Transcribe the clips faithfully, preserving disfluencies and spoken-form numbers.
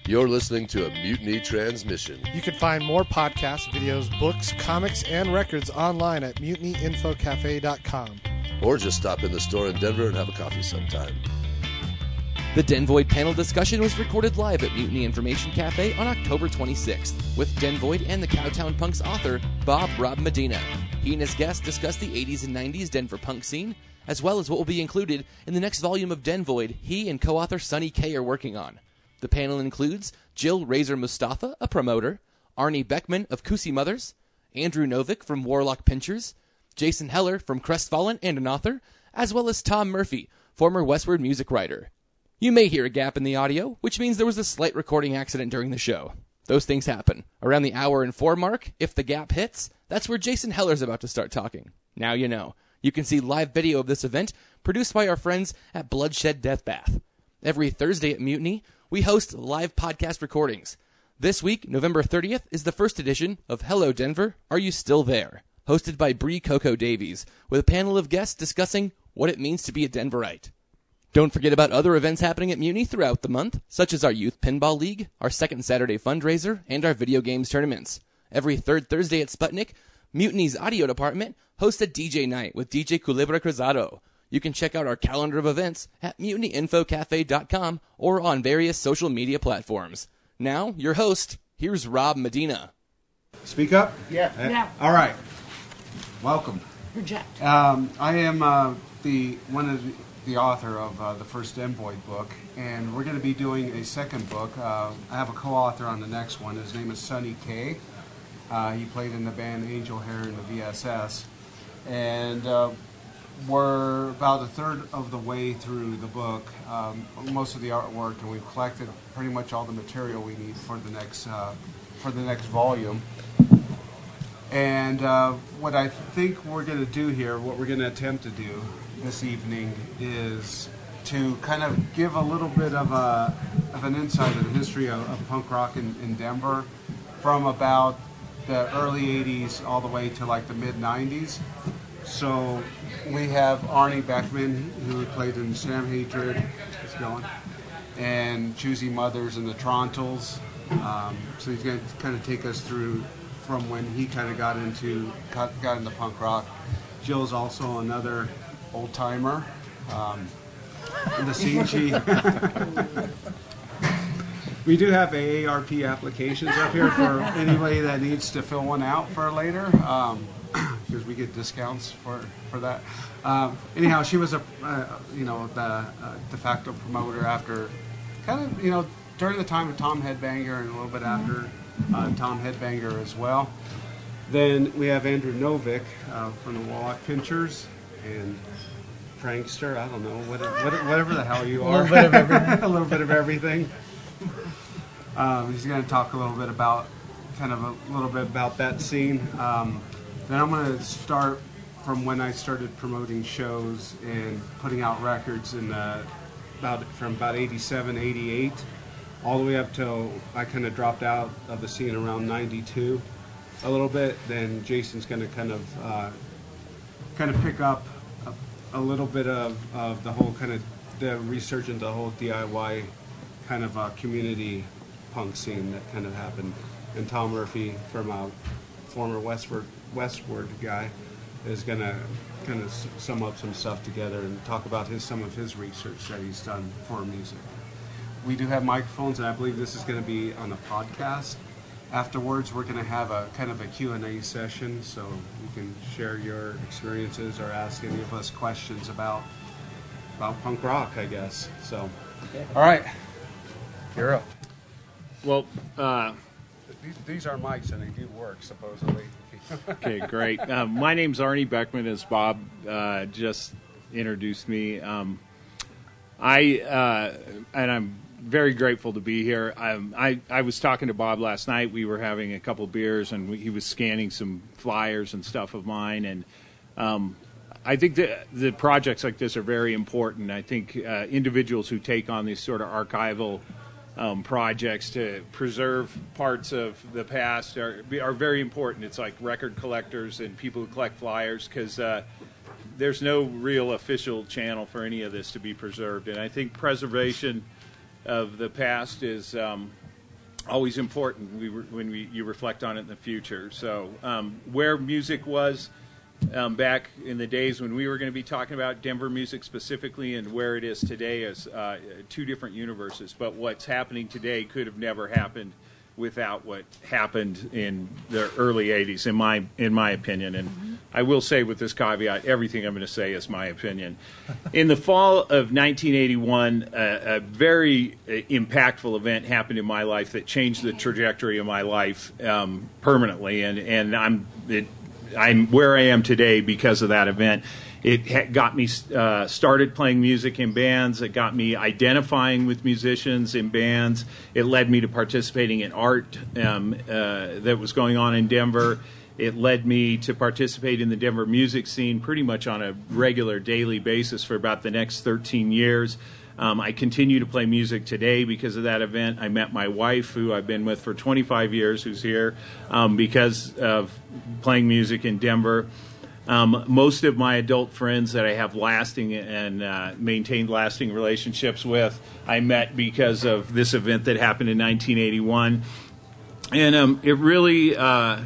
You're listening to a Mutiny Transmission. You can find more podcasts, videos, books, comics, and records online at mutiny info cafe dot com. Or just stop in the store in Denver and have a coffee sometime. The Denvoid panel discussion was recorded live at Mutiny Information Cafe on October twenty-sixth with Denvoid and the Cowtown Punks author, Bob Rob Medina. He and his guests discussed the eighties and nineties Denver punk scene, as well as what will be included in the next volume of Denvoid he and co-author Sonny Kaye are working on. The panel includes Jill Razor Mustafa, a promoter, Arnie Beckman of Kusi Mothers, Andrew Novick from Warlock Pinchers, Jason Heller from Crestfallen and an author, as well as Tom Murphy, former Westward music writer. You may hear a gap in the audio, which means there was a slight recording accident during the show. Those things happen. Around the hour and four mark, if the gap hits, that's where Jason Heller's about to start talking. Now you know. You can see live video of this event, produced by our friends at Bloodshed Death Bath. Every Thursday at Mutiny, we host live podcast recordings. This week, November thirtieth, is the first edition of Hello Denver, Are You Still There? Hosted by Bree Coco Davies, with a panel of guests discussing what it means to be a Denverite. Don't forget about other events happening at Mutiny throughout the month, such as our Youth Pinball League, our second Saturday fundraiser, and our video games tournaments. Every third Thursday at Sputnik, Mutiny's audio department hosts a D J night with D J Culebra Cruzado. You can check out our calendar of events at mutiny info cafe dot com or on various social media platforms. Now, your host, here's Rob Medina. Speak up? Yeah. Uh, yeah. All right. Welcome. Project. Um, I am uh, the one of the, the author of uh, the first Denvoid book, and we're going to be doing a second book. Uh, I have a co-author on the next one. His name is Sonny Kaye. Uh, he played in the band Angel Hair in the V S S. And uh, we're about a third of the way through the book, um, most of the artwork, and we've collected pretty much all the material we need for the next uh, for the next volume. And uh, what I think we're going to do here, what we're going to attempt to do this evening, is to kind of give a little bit of a of an insight of the history of, of punk rock in, in Denver, from about the early eighties all the way to like the mid nineties. So we have Arnie Beckman, who played in Sam Hatred, it's going, and Choosy Mothers and the Trontals. Um, so he's going to kind of take us through from when he kind of got into got, got into punk rock. Jill's also another old timer um, in the scene. She we do have A A R P applications up here for anybody that needs to fill one out for later. Um, because we get discounts for, for that. Um, anyhow, she was a uh, you know the uh, de facto promoter after kind of you know during the time of Tom Headbanger and a little bit after uh, Tom Headbanger as well. Then we have Andrew Novick uh, from the Warlock Pinchers and Prankster. I don't know what, what, whatever the hell you are. A little bit of everything. a little bit of everything. Um, he's going to talk a little bit about kind of a little bit about that scene. Um, Then I'm going to start from when I started promoting shows and putting out records in uh, about from about eighty-seven, eighty-eight, all the way up till I kind of dropped out of the scene around ninety-two a little bit. Then Jason's going to kind of uh, kind of pick up a, a little bit of, of the whole kind of the resurgence of the whole D I Y kind of uh, community punk scene that kind of happened. And Tom Murphy from a former Westward Westward guy is going to kind of sum up some stuff together and talk about his some of his research that he's done for music. We do have microphones, and I believe this is going to be on a podcast. Afterwards, we're going to have a kind of a Q and A session, so you can share your experiences or ask any of us questions about about punk rock, I guess. So, okay. All right, you're up. Well, uh, these, these are mics, and they do work, supposedly. Okay, great. Uh, my name's Arnie Beckman, as Bob uh, just introduced me. Um, I uh, and I'm very grateful to be here. Um, I I was talking to Bob last night. We were having a couple beers, and we, he was scanning some flyers and stuff of mine. And um, I think that the projects like this are very important. I think uh, individuals who take on these sort of archival Um, projects to preserve parts of the past are are very important. It's like record collectors and people who collect flyers, because uh, there's no real official channel for any of this to be preserved. And I think preservation of the past is um, always important we re- when we, you reflect on it in the future. So um, where music was um, back in the days when we were going to be talking about Denver music specifically, and where it is today is uh, two different universes. But what's happening today could have never happened without what happened in the early eighties, in my in my opinion. And mm-hmm. I will say with this caveat, everything I'm going to say is my opinion. In the fall of nineteen eighty-one, a, a very impactful event happened in my life that changed the trajectory of my life um, permanently, and and I'm it, I'm where I am today because of that event. It got me uh, started playing music in bands. It got me identifying with musicians in bands. It led me to participating in art um, uh, that was going on in Denver. It led me to participate in the Denver music scene pretty much on a regular daily basis for about the next thirteen years. Um, I continue to play music today because of that event. I met my wife, who I've been with for twenty-five years, who's here, um, because of playing music in Denver. Um, most of my adult friends that I have lasting and uh, maintained lasting relationships with, I met because of this event that happened in nineteen eighty-one. And um, it really, uh,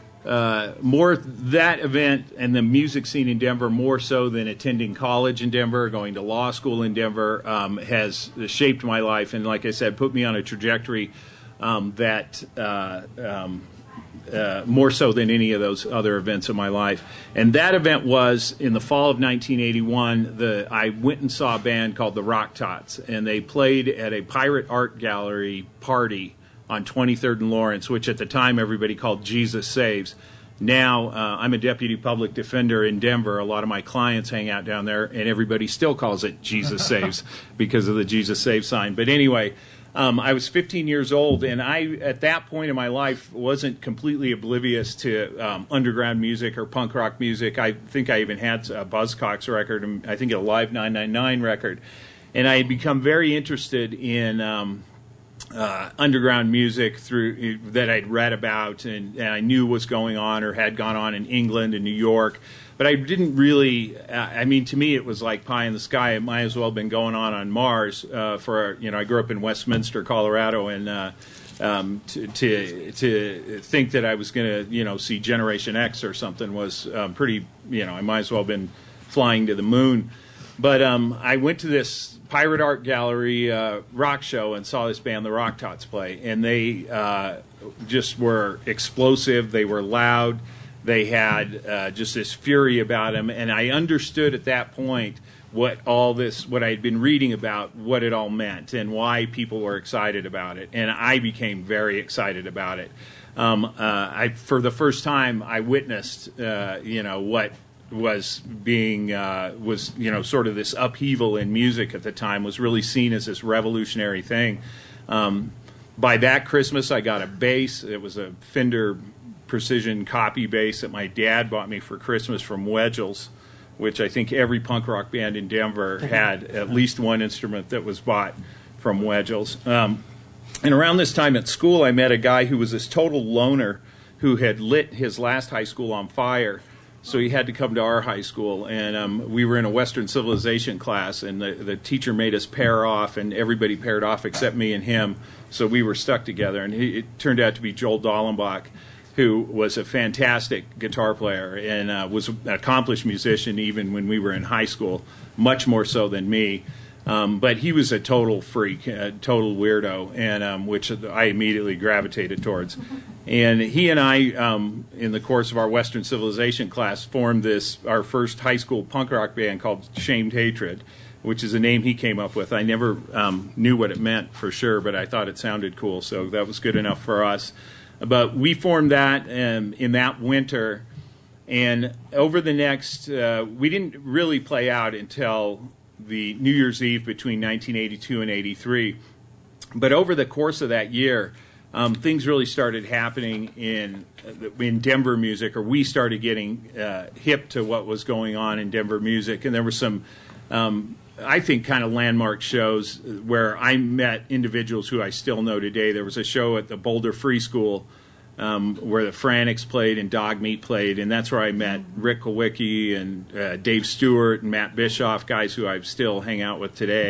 uh, more that event and the music scene in Denver, more so than attending college in Denver, going to law school in Denver, um, has shaped my life. And like I said, put me on a trajectory um, that... Uh, um, Uh, more so than any of those other events in my life. And that event was in the fall of nineteen eighty-one. The I went and saw a band called the Rock Tots, and they played at a Pirate Art Gallery party on twenty-third and Lawrence, which at the time everybody called Jesus Saves. Now, uh, I'm a deputy public defender in Denver. A lot of my clients hang out down there, and everybody still calls it Jesus Saves because of the Jesus Saves sign. But anyway, Um, I was fifteen years old, and I, at that point in my life, wasn't completely oblivious to um, underground music or punk rock music. I think I even had a Buzzcocks record, and I think a Live nine nine nine record. And I had become very interested in um, uh, underground music through that I'd read about and, and I knew was going on or had gone on in England and New York. But I didn't really, uh, I mean, to me it was like pie in the sky. It might as well have been going on on Mars uh, for, you know, I grew up in Westminster, Colorado, and uh, um, to, to to think that I was going to, you know, see Generation X or something was um, pretty, you know, I might as well have been flying to the moon. But um, I went to this Pirate Art Gallery uh, rock show and saw this band, the Rock Tots, play. And they uh, just were explosive. They were loud. They had uh, just this fury about them, and I understood at that point what all this, what I had been reading about, what it all meant, and why people were excited about it. And I became very excited about it. Um, uh, I, for the first time, I witnessed, uh, you know, what was being uh, was, you know, sort of this upheaval in music at the time was really seen as this revolutionary thing. Um, by that Christmas, I got a bass. It was a Fender Precision copy bass that my dad bought me for Christmas from Wedgels, which I think every punk rock band in Denver had at least one instrument that was bought from Wedgels. Um, and around this time at school, I met a guy who was this total loner who had lit his last high school on fire. So he had to come to our high school, and um, we were in a Western civilization class, and the, the teacher made us pair off, and everybody paired off except me and him. So we were stuck together, and he, it turned out to be Joel Dallenbach, who was a fantastic guitar player and uh, was an accomplished musician even when we were in high school, much more so than me. Um, but he was a total freak, a total weirdo, and um, which I immediately gravitated towards. And he and I, um, in the course of our Western Civilization class, formed this our first high school punk rock band called Shamed Hatred, which is a name he came up with. I never um, knew what it meant for sure, but I thought it sounded cool, so that was good enough for us. But we formed that um, in that winter, and over the next, uh, we didn't really play out until the New Year's Eve between nineteen eighty-two and eighty-three. But over the course of that year, um, things really started happening in in Denver music, or we started getting uh, hip to what was going on in Denver music, and there were some um, I think, kind of landmark shows where I met individuals who I still know today. There was a show at the Boulder Free School um, where the Frantics played and Dogmeat played, and that's where I met Rick Kowicki and uh, Dave Stewart and Matt Bischoff, guys who I still hang out with today.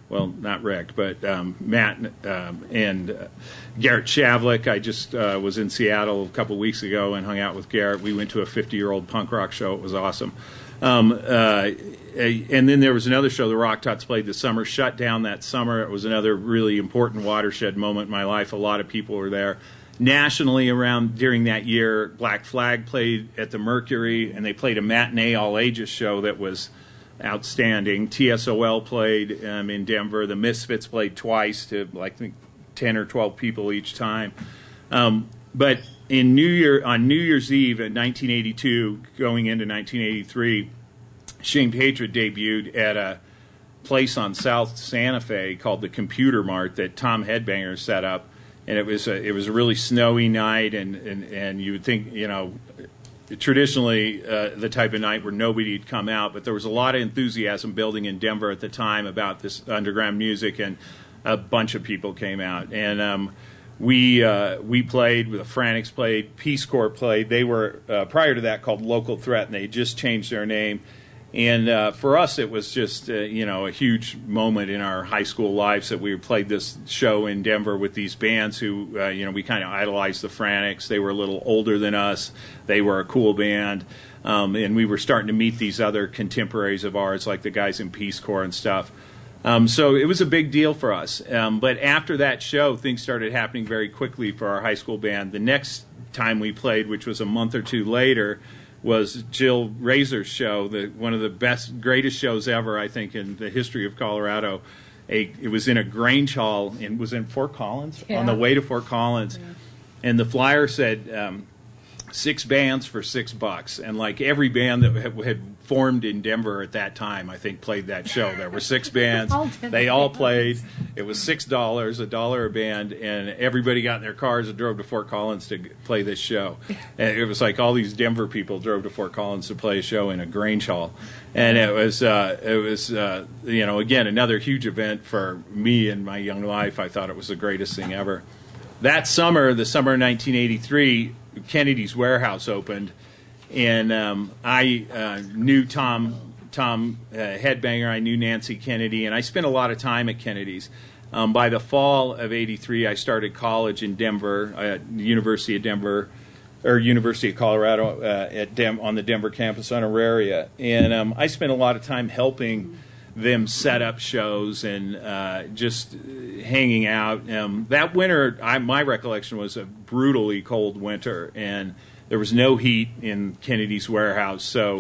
well, not Rick, but um, Matt um, and uh, Garrett Shavlik. I just uh, was in Seattle a couple weeks ago and hung out with Garrett. We went to a fifty-year-old punk rock show. It was awesome. Um, uh, and then there was another show the Rock Tots played this summer, shut down that summer. It was another really important watershed moment in my life. A lot of people were there. Nationally around during that year, Black Flag played at the Mercury, and they played a matinee all-ages show that was outstanding. T S O L played um, in Denver. The Misfits played twice to like I think ten or twelve people each time. Um, but in New Year on New Year's Eve in nineteen eighty-two, going into nineteen eighty-three, Shane Patriot debuted at a place on South Santa Fe called the Computer Mart that Tom Headbanger set up, and it was a, it was a really snowy night, and, and, and you would think, you know, traditionally uh, the type of night where nobody would come out, but there was a lot of enthusiasm building in Denver at the time about this underground music, and a bunch of people came out. And um, we uh, we played, the Frantics played, Peace Corps played. They were, uh, prior to that, called Local Threat, and they just changed their name. And uh, for us, it was just, uh, you know, a huge moment in our high school lives that we played this show in Denver with these bands who, uh, you know, we kind of idolized the Frantics. They were a little older than us. They were a cool band. Um, and we were starting to meet these other contemporaries of ours, like the guys in Peace Corps and stuff. Um, so it was a big deal for us. Um, but after that show, things started happening very quickly for our high school band. The next time we played, which was a month or two later, was Jill Razor's show, the, one of the best, greatest shows ever, I think, in the history of Colorado. A, it was in a Grange Hall, and was in Fort Collins, yeah. on the way to Fort Collins. Yeah. And the flyer said um, six bands for six bucks. And like every band that had, had formed in Denver at that time, I think, played that show. There were six bands. They all played. It was six dollars, a dollar a band, and everybody got in their cars and drove to Fort Collins to play this show. And it was like all these Denver people drove to Fort Collins to play a show in a Grange Hall. And it was, uh, it was, uh, you know, again, another huge event for me in my young life. I thought it was the greatest thing ever. That summer, the summer of nineteen eighty-three, Kennedy's Warehouse opened, and um, I uh, knew Tom Tom uh, Headbanger. I knew Nancy Kennedy, and I spent a lot of time at Kennedy's. Um, by the fall of eighty-three, I started college in Denver, at the University of Denver, or University of Colorado uh, at Dem- on the Denver campus on Auraria, and um, I spent a lot of time helping them set up shows and uh, just hanging out. Um, that winter, I, my recollection was a brutally cold winter, and there was no heat in Kennedy's Warehouse. So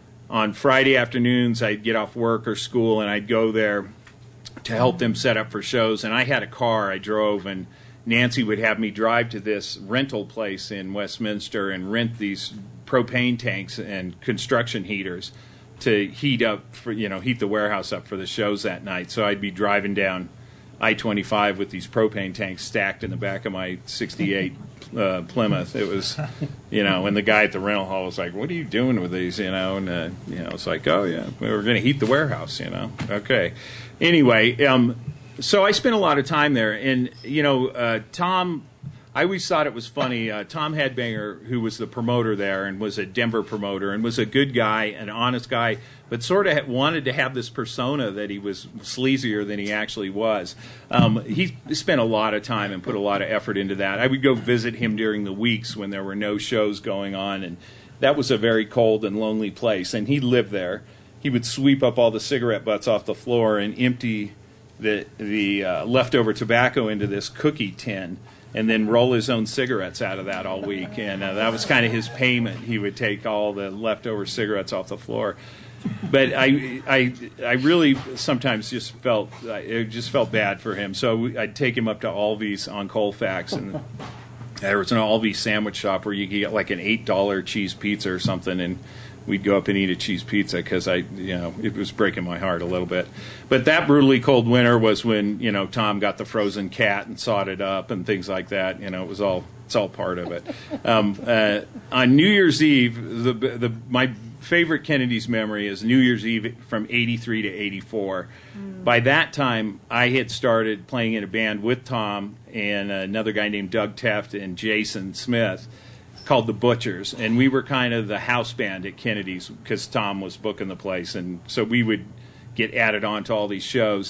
on Friday afternoons, I'd get off work or school, and I'd go there to help them set up for shows. And I had a car I drove, and Nancy would have me drive to this rental place in Westminster and rent these propane tanks and construction heaters to heat up for, you know, heat the warehouse up for the shows that night. So I'd be driving down I twenty-five with these propane tanks stacked in the back of my sixty-eight uh, Plymouth. It was, you know, and the guy at the rental hall was like, "What are you doing with these?" You know, and uh, you know, it's like, "Oh yeah, we were going to heat the warehouse." You know, okay. Anyway, um, so I spent a lot of time there, and you know, uh, Tom. I always thought it was funny. Uh, Tom Headbanger, who was the promoter there and was a Denver promoter and was a good guy, an honest guy, but sort of wanted to have this persona that he was sleazier than he actually was. Um, he spent a lot of time and put a lot of effort into that. I would go visit him during the weeks when there were no shows going on, and that was a very cold and lonely place. And he lived there. He would sweep up all the cigarette butts off the floor and empty the, the uh, leftover tobacco into this cookie tin, and then roll his own cigarettes out of that all week. And uh, that was kind of his payment. He would take all the leftover cigarettes off the floor. But I, I, I really sometimes just felt, it just felt bad for him. So I'd take him up to Alvy's on Colfax, and there was an Alvy's sandwich shop where you could get like an eight dollar cheese pizza or something, and we'd go up and eat a cheese pizza because I, you know, it was breaking my heart a little bit. But that brutally cold winter was when, you know, Tom got the frozen cat and sawed it up and things like that. You know, it was all, it's all part of it. Um, uh, on New Year's Eve, the the my favorite Kennedy's memory is New Year's Eve from eighty-three to eighty-four. Mm. By that time, I had started playing in a band with Tom and another guy named Doug Teft and Jason Smith, called the Butchers, and we were kind of the house band at Kennedy's because Tom was booking the place, and so we would get added on to all these shows.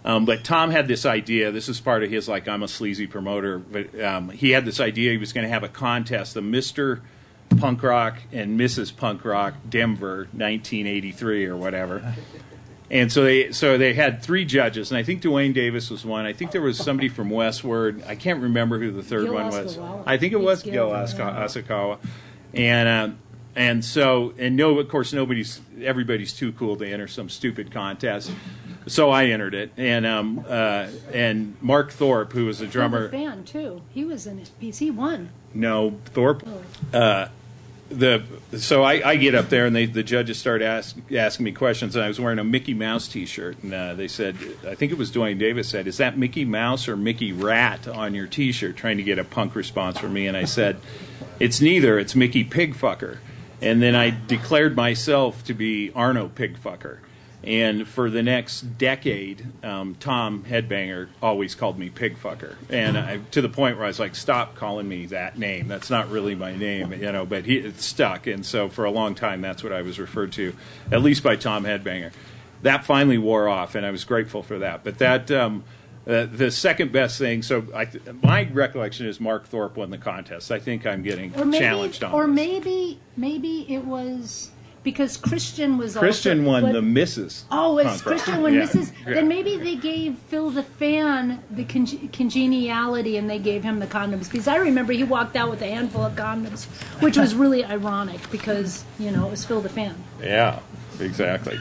Um, but Tom had this idea. This is part of his, like, I'm a sleazy promoter. But um, he had this idea he was going to have a contest, the Mister Punk Rock and Missus Punk Rock Denver nineteen eighty-three or whatever. And so they so they had three judges, and I think Dwayne Davis was one. I think there was somebody from Westward. I can't remember who the third Gil one was. Asakawa. I think it was Gil, Gil yeah. Asaka- Asakawa. And um, and so and no, of course, nobody's everybody's too cool to enter some stupid contest. So I entered it, and um uh, and Mark Thorpe, who was a drummer. Phil the Fan too. He was in it. He won. No, Thorpe. Oh. Uh, the so I, I get up there and they the judges start ask, asking me questions, and I was wearing a Mickey Mouse T-shirt, and uh, they said, I think it was Dwayne Davis said, "Is that Mickey Mouse or Mickey Rat on your T-shirt?" Trying to get a punk response from me, and I said, "It's neither. It's Mickey Pigfucker." And then I declared myself to be Arno Pigfucker. And for the next decade, um, Tom Headbanger always called me Pigfucker, and I, to the point where I was like, "Stop calling me that name. That's not really my name," you know. But he it stuck, and so for a long time, that's what I was referred to, at least by Tom Headbanger. That finally wore off, and I was grateful for that. But that um, uh, the second best thing. So I, my recollection is Mark Thorpe won the contest. I think I'm getting Or maybe, challenged on. or this. maybe, maybe it was because Christian was Christian also, won but- the Missus Oh, it's Punk Rock. Christian won Yeah, Missus yeah. Then maybe they gave Phil the Fan the con- congeniality, and they gave him the condoms, because I remember he walked out with a handful of condoms, which was really ironic because you know it was Phil the Fan. Yeah, exactly.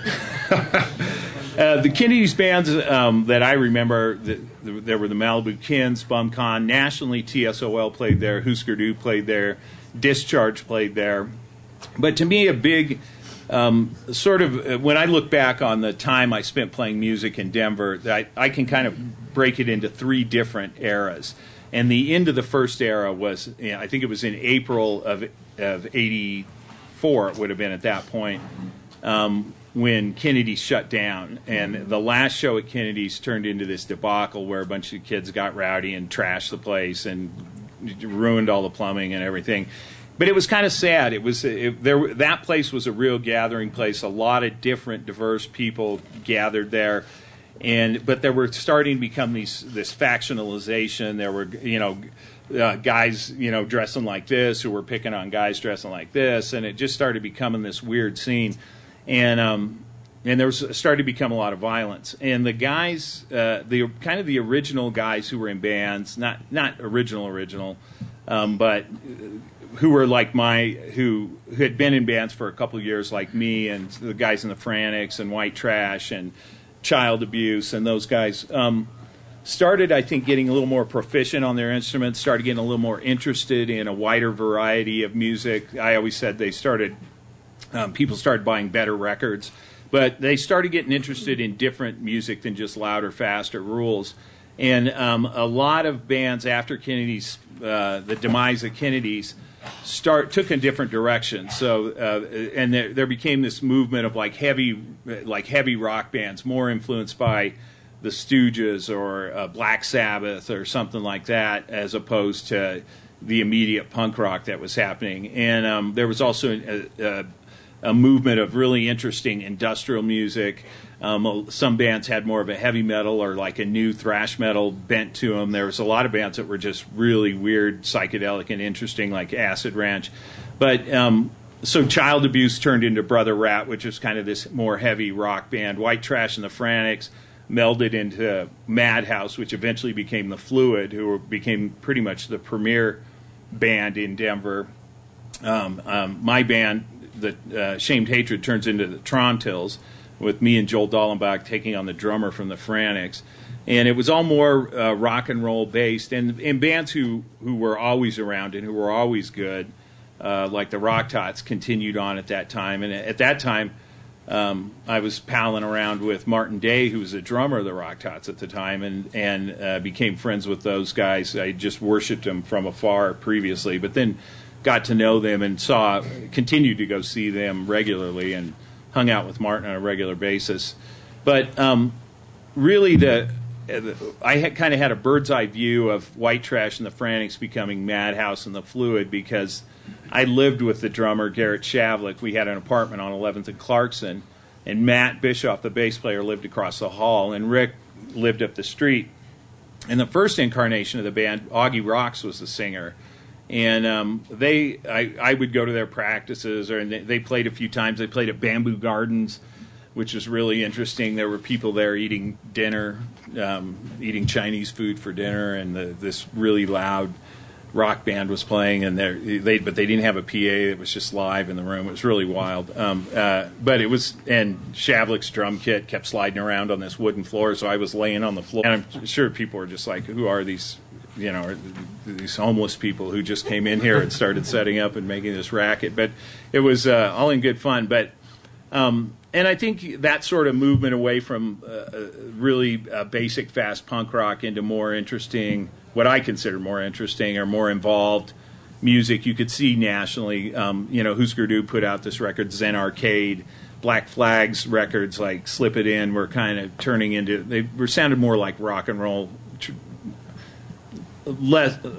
uh, the Kennedy's bands um, that I remember, the, the, there were the Malibu Kins, Bumcon. Nationally, T S O L played there, Husker Du played there, Discharge played there. But to me, a big um, sort of, uh, when I look back on the time I spent playing music in Denver, I, I can kind of break it into three different eras. And the end of the first era was, you know, I think it was in April of of eighty-four, it would have been at that point, um, when Kennedy shut down. And the last show at Kennedy's turned into this debacle where a bunch of kids got rowdy and trashed the place and ruined all the plumbing and everything. But it was kind of sad. It was it, there. That place was a real gathering place. A lot of different, diverse people gathered there, and but there were starting to become these this factionalization. There were you know uh, guys you know dressing like this who were picking on guys dressing like this, and it just started becoming this weird scene, and um, and there was started to become a lot of violence. And the guys, uh, the kind of the original guys who were in bands, not not original original, um, but. who were like my, who, who had been in bands for a couple of years like me, and the guys in the Frantics and White Trash and Child Abuse and those guys, um, started, I think, getting a little more proficient on their instruments, started getting a little more interested in a wider variety of music. I always said they started, um, people started buying better records, but they started getting interested in different music than just louder, faster rules. And um, a lot of bands after Kennedy's, uh, the demise of Kennedy's, start took a different direction. So, uh, and there, there became this movement of like heavy, like heavy rock bands, more influenced by the Stooges or uh, Black Sabbath or something like that, as opposed to the immediate punk rock that was happening. And um, there was also a, a, a movement of really interesting industrial music. Um, some bands had more of a heavy metal or like a new thrash metal bent to them. There was a lot of bands that were just really weird, psychedelic, and interesting, like Acid Ranch. But um, so Child Abuse turned into Brother Rat, which was kind of this more heavy rock band. White Trash and the Frantics melded into Madhouse, which eventually became the Fluid, who were, became pretty much the premier band in Denver. Um, um, my band, the uh, Shamed Hatred, turns into the Trontills, with me and Joel Dallenbach taking on the drummer from the Frantics. And it was all more uh, rock and roll based, and, and bands who, who were always around and who were always good, uh, like the Rock Tots, continued on at that time. And at that time, um, I was palling around with Martin Day, who was the drummer of the Rock Tots at the time, and, and uh, became friends with those guys. I just worshipped them from afar previously, but then got to know them and saw, continued to go see them regularly, and hung out with Martin on a regular basis. But um, really, the, the I had kind of had a bird's eye view of White Trash and the Frantics becoming Madhouse and the Fluid, because I lived with the drummer, Garrett Shavlik. We had an apartment on eleventh and Clarkson, and Matt Bischoff, the bass player, lived across the hall. And Rick lived up the street. And the first incarnation of the band, Augie Rocks was the singer. And um, they, I, I would go to their practices, or and they, they played a few times. They played at Bamboo Gardens, which was really interesting. There were people there eating dinner, um, eating Chinese food for dinner, and the, this really loud rock band was playing. And they, but they didn't have a P A. It was just live in the room. It was really wild. Um, uh, but it was, and Shavlik's drum kit kept sliding around on this wooden floor, so I was laying on the floor. And I'm sure people were just like, "Who are these?" You know, these homeless people who just came in here and started setting up and making this racket. But it was uh, all in good fun. But um, and I think that sort of movement away from uh, really uh, basic fast punk rock into more interesting, what I consider more interesting or more involved music, you could see nationally. Um, you know, Husker Du put out this record, Zen Arcade. Black Flag's records like Slip It In were kind of turning into, they were sounded more like rock and roll. Tr- less,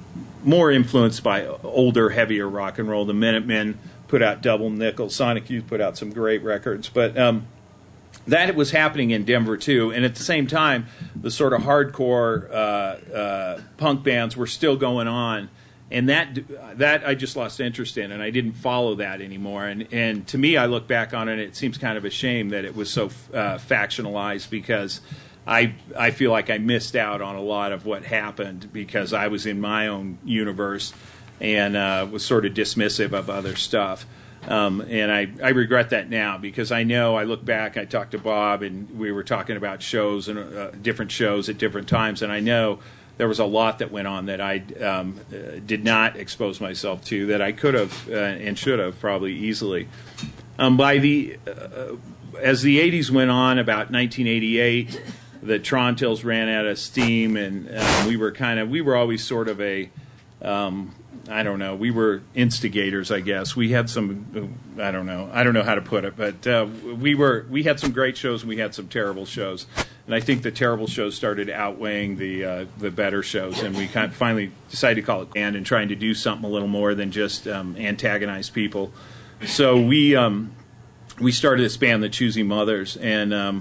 more influenced by older, heavier rock and roll. The Minutemen put out Double Nickel. Sonic Youth put out some great records. But um, that was happening in Denver, too. And at the same time, the sort of hardcore uh, uh, punk bands were still going on. And that that I just lost interest in, and I didn't follow that anymore. And, and to me, I look back on it, it seems kind of a shame that it was so uh, factionalized, because I I feel like I missed out on a lot of what happened because I was in my own universe and uh, was sort of dismissive of other stuff. Um, and I, I regret that now, because I know, I look back, I talked to Bob, and we were talking about shows and uh, different shows at different times, and I know there was a lot that went on that I um, uh, did not expose myself to, that I could have uh, and should have probably easily. Um, by the uh, as the eighties went on, about nineteen eighty-eight, the Trontills ran out of steam, and uh, we were kind of we were always sort of a um, I don't know. We were instigators, I guess. We had some, I don't know. I don't know how to put it, but uh, we were. We had some great shows, and we had some terrible shows. And I think the terrible shows started outweighing the uh, the better shows, and we kind of finally decided to call it band and trying to do something a little more than just um, antagonize people. So we um, we started this band, the Choosy Mothers, and um,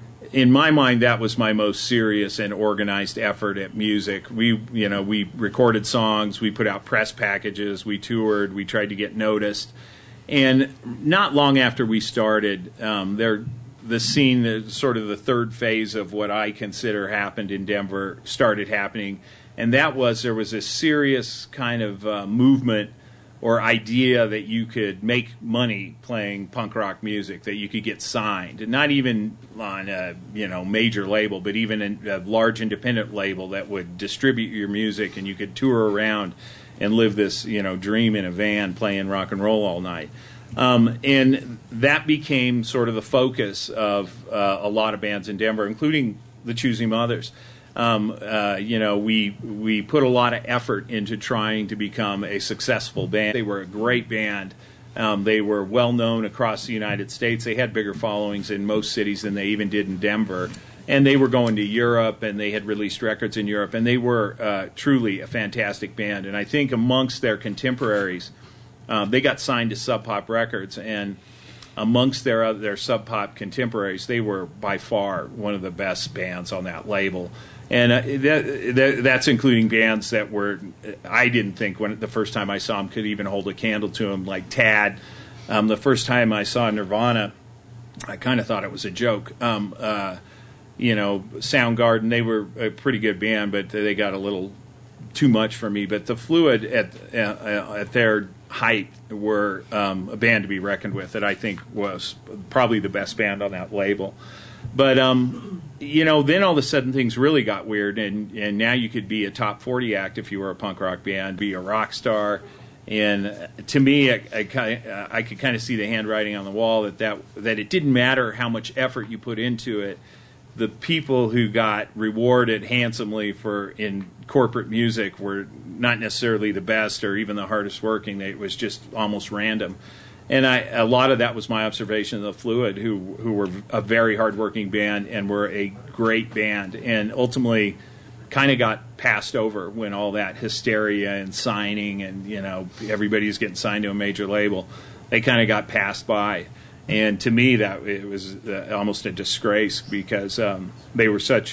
in my mind, that was my most serious and organized effort at music. We, you know, we recorded songs, we put out press packages, we toured, we tried to get noticed. And not long after we started, um, there, the scene, the, sort of the third phase of what I consider happened in Denver started happening. And that was, there was this serious kind of uh, movement or idea that you could make money playing punk rock music, that you could get signed, and not even on a you know major label, but even in a large independent label that would distribute your music, and you could tour around and live this you know dream in a van playing rock and roll all night. Um, and that became sort of the focus of uh, a lot of bands in Denver, including the Choosy Mothers. Um, uh, you know, we we put a lot of effort into trying to become a successful band. They were a great band. Um, they were well known across the United States. They had bigger followings in most cities than they even did in Denver. And they were going to Europe, and they had released records in Europe. And they were uh, truly a fantastic band. And I think amongst their contemporaries, um, they got signed to Sub Pop Records, and amongst their other, their Sub Pop contemporaries, they were by far one of the best bands on that label. And uh, that, that, that's including bands that were, I didn't think when the first time I saw them could even hold a candle to them, like Tad. Um, the first time I saw Nirvana, I kind of thought it was a joke. Um, uh, you know, Soundgarden, they were a pretty good band, but they got a little too much for me. But the Fluid at uh, at their height were um, a band to be reckoned with, that I think was probably the best band on that label. But, um, you know, then all of a sudden things really got weird, and, and now you could be a top forty act if you were a punk rock band, be a rock star. And to me, I, I, I could kind of see the handwriting on the wall that, that that it didn't matter how much effort you put into it. The people who got rewarded handsomely for in corporate music were not necessarily the best or even the hardest working. It was just almost random. And I, a lot of that was my observation of the Fluid, who who were a very hardworking band and were a great band, and ultimately kind of got passed over when all that hysteria and signing and you know everybody's getting signed to a major label. They kind of got passed by, And to me, that it was uh, almost a disgrace because um, they were such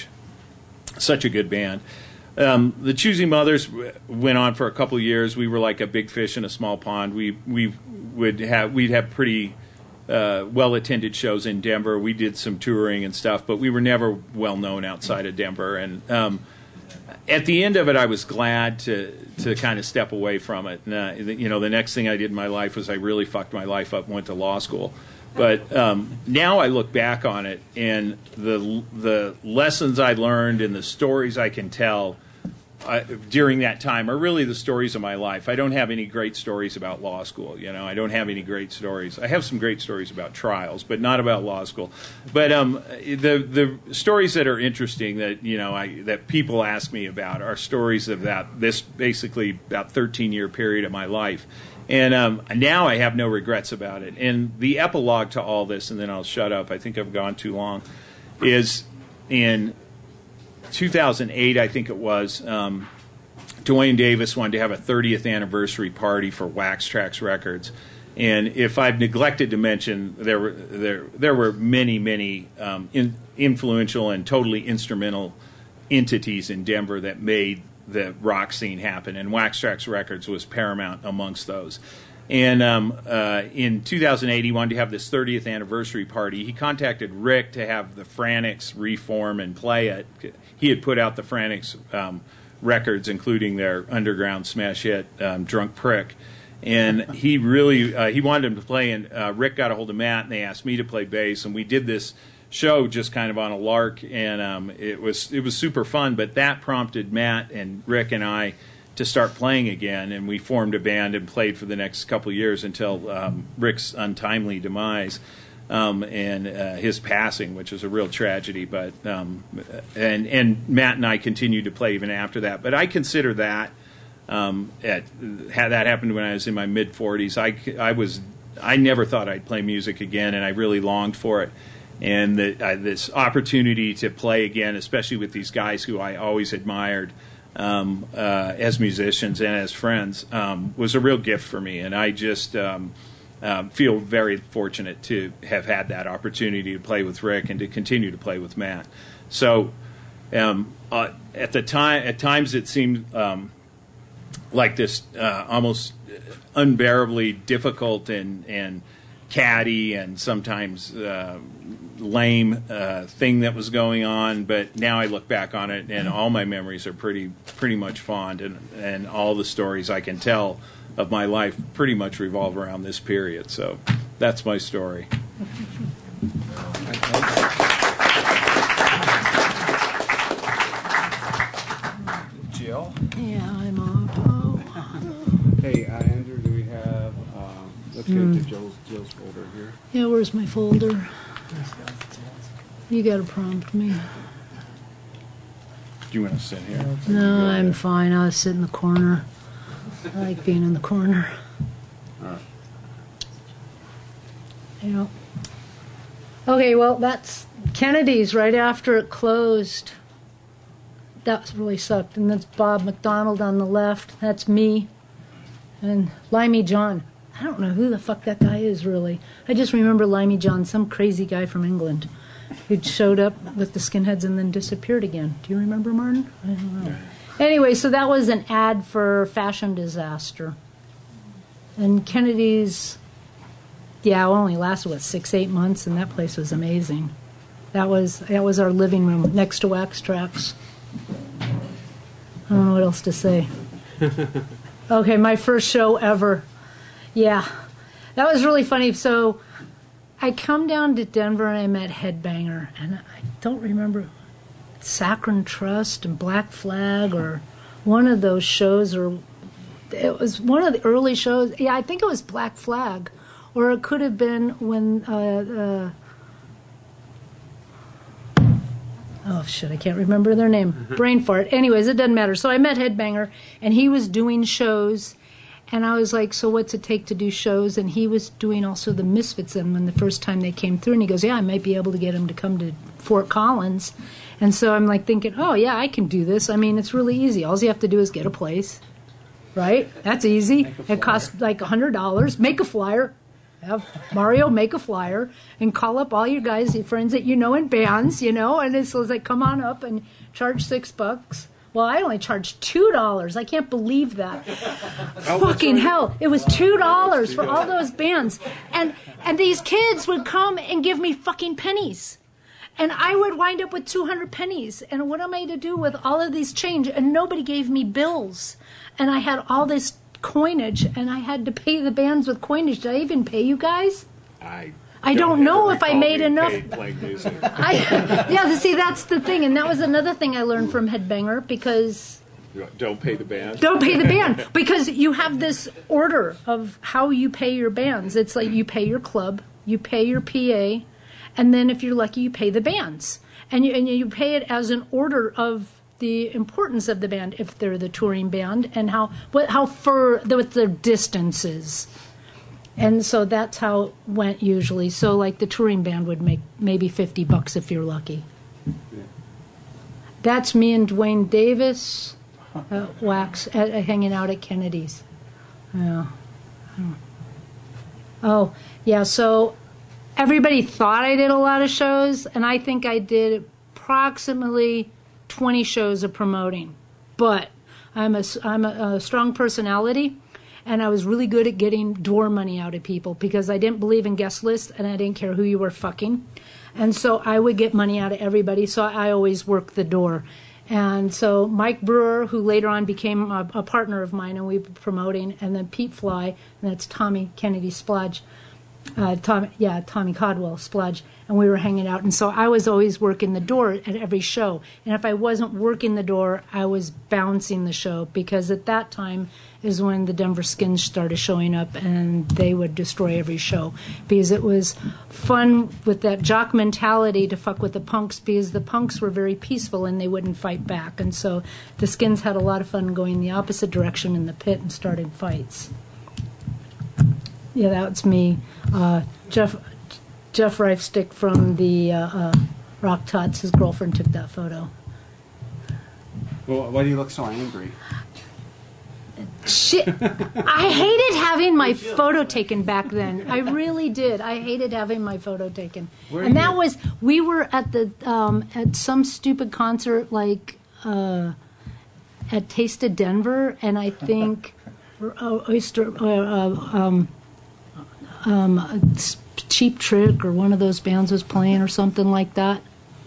such a good band. Um, the Choosy Mothers went on for a couple of years. We were like a big fish in a small pond. We we would have we'd have pretty uh, well attended shows in Denver. We did some touring and stuff, but we were never well known outside of Denver. And um, at the end of it, I was glad to to kind of step away from it. And, uh, you know, the next thing I did in my life was I really fucked my life up and went to law school. But um, now I look back on it, and the the lessons I learned and the stories I can tell uh, during that time are really the stories of my life. I don't have any great stories about law school. You know, I don't have any great stories. I have some great stories about trials, but not about law school. But um, the the stories that are interesting that you know I, that people ask me about are stories of that this basically about thirteen year period of my life. And um, now I have no regrets about it. And the epilogue to all this, and then I'll shut up, I think I've gone too long, is in two thousand eight, I think it was, um, Duane Davis wanted to have a thirtieth anniversary party for Wax Trax Records. And if I've neglected to mention, there were there there were many, many um, in, influential and totally instrumental entities in Denver that made the rock scene happen, and Wax Trax Records was paramount amongst those. And um, uh, in two thousand eight, he wanted to have this thirtieth anniversary party. He contacted Rick to have the Frantics reform and play it. He had put out the Frantics um, records, including their underground smash hit, um, Drunk Prick. And he really, uh, he wanted him to play, and uh, Rick got a hold of Matt, and they asked me to play bass, and we did this show just kind of on a lark, and um, it was it was super fun. But that prompted Matt and Rick and I to start playing again, and we formed a band and played for the next couple of years until um, Rick's untimely demise um, and uh, his passing, which was a real tragedy. But um, and and Matt and I continued to play even after that. But I consider that um, at had that happened when I was in my mid forties. I I was I never thought I'd play music again, and I really longed for it. And the, uh, this opportunity to play again, especially with these guys who I always admired um, uh, as musicians and as friends, um, was a real gift for me. And I just um, um, feel very fortunate to have had that opportunity to play with Rick and to continue to play with Matt. So um, uh, at the time, at times it seemed um, like this uh, almost unbearably difficult and and catty and sometimes uh, lame uh, thing that was going on, but now I look back on it and all my memories are pretty pretty much fond, and, and all the stories I can tell of my life pretty much revolve around this period. So that's my story. Jill? Yeah, I'm up. Oh. Hey, uh, Andrew, do we have... Um, let's get Mm. to Jill's, Jill's folder here. Yeah, where's my folder? You gotta prompt me. Do you want to sit here? No, I'm fine. I'll sit in the corner. I like being in the corner. All right. Yeah. Okay, well, that's Kennedy's right after it closed. That really sucked. And that's Bob McDonald on the left. That's me. And Limey John. I don't know who the fuck that guy is, really. I just remember Limey John, some crazy guy from England who showed up with the skinheads and then disappeared again. Do you remember, Martin? I don't know. Anyway, so that was an ad for Fashion Disaster. And Kennedy's, yeah, it only lasted, what, six, eight months, and that place was amazing. That was that was our living room next to Wax Trax. I don't know what else to say. Okay, my first show ever. Yeah, that was really funny. So I come down to Denver and I met Headbanger, and I don't remember Saccharin Trust and Black Flag or one of those shows, or it was one of the early shows. Yeah, I think it was Black Flag, or it could have been when. Uh, uh, oh shit, I can't remember their name. Brain fart. Anyways, it doesn't matter. So I met Headbanger, and he was doing shows. And I was like, so what's it take to do shows? And he was doing also the Misfits and when the first time they came through. And he goes, yeah, I might be able to get him to come to Fort Collins. And so I'm like thinking, oh, yeah, I can do this. I mean, it's really easy. All you have to do is get a place, right? That's easy. It costs like one hundred dollars. Make a flyer. have Mario make a flyer and call up all your guys, your friends that you know in bands, you know, and it's like, come on up and charge six bucks. Well, I only charged two dollars. I can't believe that. Fucking hell! It was two dollars for all those bands, and and these kids would come and give me fucking pennies, and I would wind up with two hundred pennies. And what am I to do with all of these change? And nobody gave me bills, and I had all this coinage, and I had to pay the bands with coinage. Did I even pay you guys? I. I don't know if I made enough. Playing music. I, yeah, see, that's the thing, and that was another thing I learned from Headbanger, because Don't pay the band. don't pay the band, because you have this order of how you pay your bands. It's like you pay your club, you pay your P A, and then if you're lucky, you pay the bands, and you and you pay it as an order of the importance of the band, if they're the touring band, and how what how far what the distance is. And so that's how it went usually. So like the touring band would make maybe fifty bucks if you're lucky. Yeah. That's me and Dwayne Davis, uh, Wax, uh, hanging out at Kennedy's. Yeah. Oh, yeah, so everybody thought I did a lot of shows, and I think I did approximately twenty shows of promoting. But I'm a, I'm a, a strong personality, and I was really good at getting door money out of people because I didn't believe in guest lists, and I didn't care who you were fucking. And so I would get money out of everybody, so I always worked the door. And so Mike Brewer, who later on became a, a partner of mine, and we were promoting, and then Pete Fly, and that's Tommy Kennedy Splodge, uh, Tom, yeah, Tommy Codwell Splodge, and we were hanging out. And so I was always working the door at every show. And if I wasn't working the door, I was bouncing the show, because at that time is when the Denver Skins started showing up, and they would destroy every show, because it was fun with that jock mentality to fuck with the punks, because the punks were very peaceful and they wouldn't fight back. And so the Skins had a lot of fun going the opposite direction in the pit and starting fights. Yeah, that's me. Uh, Jeff Jeff Reifstick from the uh, uh, Rock Tots, his girlfriend took that photo. Well, why do you look so angry? Shit. I hated having my photo taken back then. I really did. I hated having my photo taken. Where and are that you? was, we were at the, um, at some stupid concert, like, uh, at Taste of Denver, and I think uh, Oyster, uh, uh, um, um, Cheap Trick or one of those bands was playing or something like that.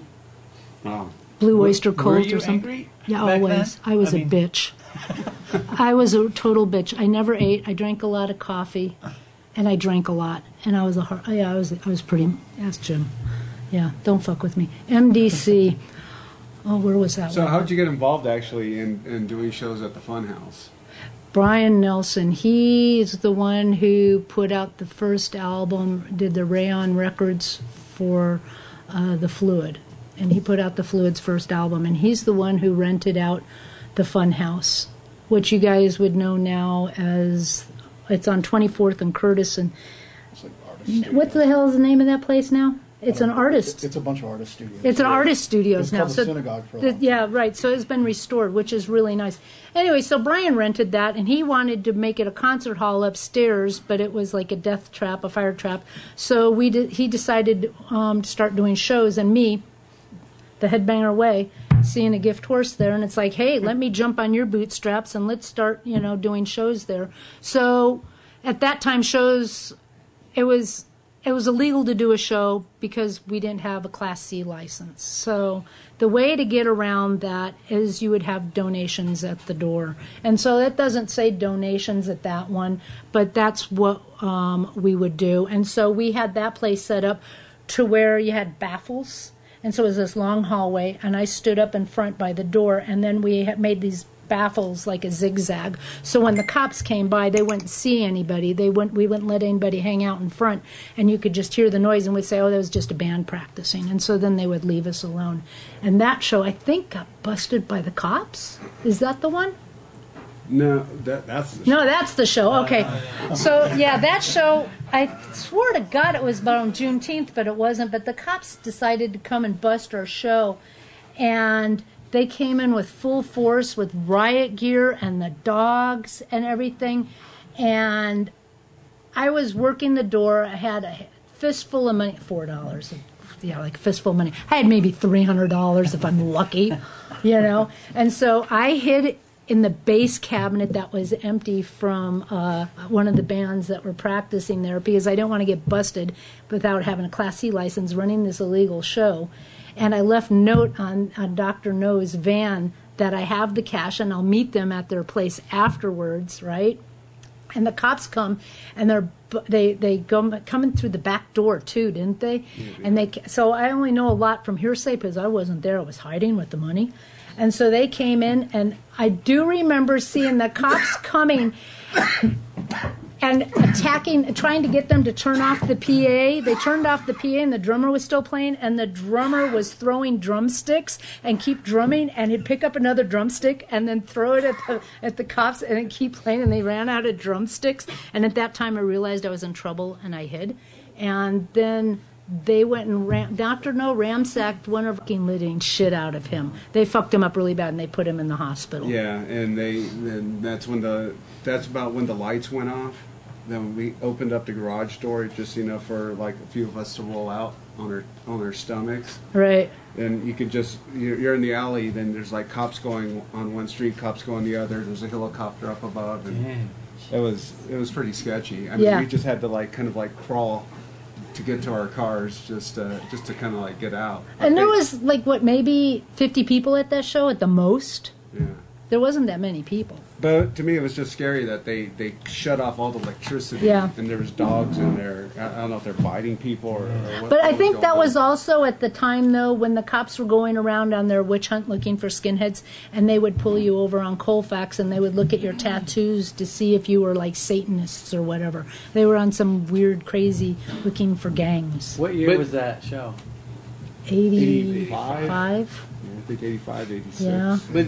Oh. Blue Oyster Were Cult you or something. angry Yeah, back always. then? I was I a mean- bitch. I was a total bitch. I never ate. I drank a lot of coffee, and I drank a lot. And I was a hard, yeah. I was I was pretty. Ask Jim. Yeah, don't fuck with me. M D C. Oh, where was that? So one? how'd you get involved actually in, in doing shows at the Funhouse? Brian Nelson. He is the one who put out the first album, did the Rayon Records for uh, The Fluid. And he put out The Fluid's first album. And he's the one who rented out the Funhouse, which you guys would know now as, it's on twenty-fourth and Curtis. And It's like artist studio. what the hell is the name of that place now? It's an I don't know. artist. It's a bunch of artist studios. It's an artist studios It's now. called the so Synagogue for a the- long yeah, right. So it's been restored, which is really nice. Anyway, so Brian rented that, and he wanted to make it a concert hall upstairs, but it was like a death trap, a fire trap. So we did, he decided um, to start doing shows, and me, the Headbanger way, seeing a gift horse there, and it's like, hey, let me jump on your bootstraps and let's start, you know, doing shows there. So at that time, shows, it was it was illegal to do a show because we didn't have a Class C license. So the way to get around that is you would have donations at the door. And so that doesn't say donations at that one, but that's what um, we would do. And so we had that place set up to where you had baffles. And so it was this long hallway, and I stood up in front by the door, and then we had made these baffles like a zigzag. So when the cops came by, they wouldn't see anybody. They wouldn't. We wouldn't let anybody hang out in front, and you could just hear the noise, and we'd say, "Oh, that was just a band practicing." And so then they would leave us alone. And that show, I think, got busted by the cops. Is that the one? No, that that's the No, that's the show. Okay. So, yeah, that show, I swore to God it was about on Juneteenth, but it wasn't. But the cops decided to come and bust our show. And they came in with full force with riot gear and the dogs and everything. And I was working the door. I had a fistful of money, four dollars. Yeah, like a fistful of money. I had maybe three hundred dollars if I'm lucky, you know. And so I hid in the bass cabinet that was empty from uh, one of the bands that were practicing there because I don't want to get busted without having a Class C license running this illegal show. And I left a note on, on Doctor No's van that I have the cash and I'll meet them at their place afterwards, right? And the cops come, and they're they they go coming through the back door too, didn't they? Mm-hmm. And they so I only know a lot from hearsay because I wasn't there. I was hiding with the money, and so they came in, and I do remember seeing the cops coming and attacking, trying to get them to turn off the P A. They turned off the P A, and the drummer was still playing, and the drummer was throwing drumsticks and keep drumming, and he'd pick up another drumstick and then throw it at the at the cops, and then keep playing, and they ran out of drumsticks. And at that time, I realized I was in trouble, and I hid. And then they went and ram, Doctor No ransacked one of the living shit out of him. They fucked him up really bad, and they put him in the hospital. Yeah, and they and that's when the that's about when the lights went off. Then we opened up the garage door just enough for like a few of us to roll out on our on our stomachs. Right. And you could just you're, you're in the alley. Then there's like cops going on one street, cops going the other. There's a helicopter up above, and Dang. it was it was pretty sketchy. I mean, yeah. we just had to like kind of like crawl to get to our cars just uh, just to kind of like get out. And there was like what maybe fifty people at that show at the most. Yeah. There wasn't that many people. But to me, it was just scary that they, they shut off all the electricity, yeah. and there was dogs in there. I, I don't know if they're biting people or, or what. But what I think was that on. was also at the time, though, when the cops were going around on their witch hunt looking for skinheads, and they would pull you over on Colfax, and they would look at your tattoos to see if you were like Satanists or whatever. They were on some weird, crazy looking for gangs. What year but, was that show? eighty-five? Yeah, I think eighty-five, eighty-six. Yeah. But,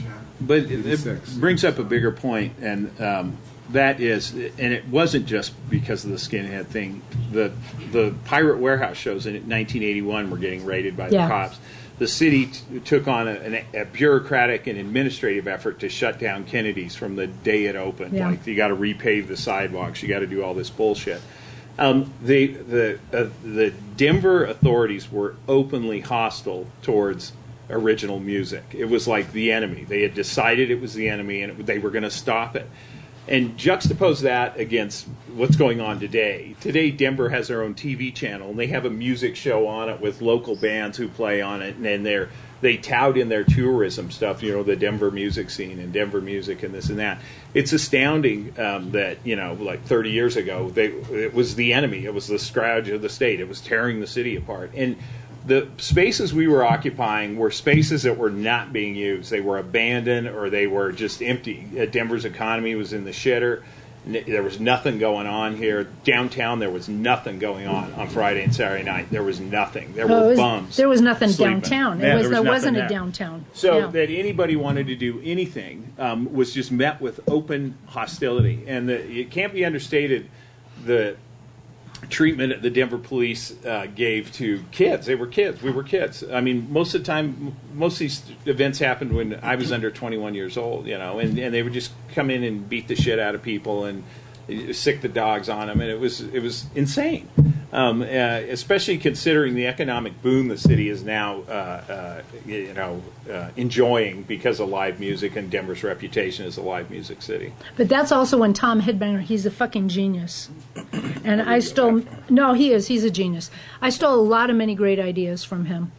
but it brings up a bigger point, and um, that is, and it wasn't just because of the skinhead thing. The the Pirate Warehouse shows in nineteen eighty-one were getting raided by yeah. the cops. The city t- took on a, a bureaucratic and administrative effort to shut down Kennedy's from the day it opened. Yeah. Like, you got to repave the sidewalks, you got to do all this bullshit. Um, the the uh, the Denver authorities were openly hostile towards original music. It was like the enemy. They had decided it was the enemy, and it, they were going to stop it. And juxtapose that against what's going on today. Today, Denver has their own T V channel, and they have a music show on it with local bands who play on it, and, and they're they tout in their tourism stuff, you know, the Denver music scene and Denver music and this and that. It's astounding um, that, you know, like thirty years ago, they it was the enemy. It was the scourge of the state. It was tearing the city apart. And the spaces we were occupying were spaces that were not being used. They were abandoned or they were just empty. Uh, Denver's economy was in the shitter. There was nothing going on here. Downtown, there was nothing going on on Friday and Saturday night. There was nothing. There oh, were was, bums. There was nothing sleeping. downtown. Yeah, It was, there was there wasn't there. a downtown. So yeah. that anybody wanted to do anything um, was just met with open hostility. And the, it can't be understated the treatment that the Denver police uh, gave to kids. They were kids. We were kids. I mean, most of the time, most of these events happened when I was under twenty-one years old, you know, and, and they would just come in and beat the shit out of people and sick the dogs on them, and it was it was insane. Um, uh, especially considering the economic boom the city is now, uh, uh, you know, uh, enjoying because of live music and Denver's reputation as a live music city. But that's also when Tom Headbanger, he's a fucking genius. And I stole, no, he is, he's a genius. I stole a lot of many great ideas from him.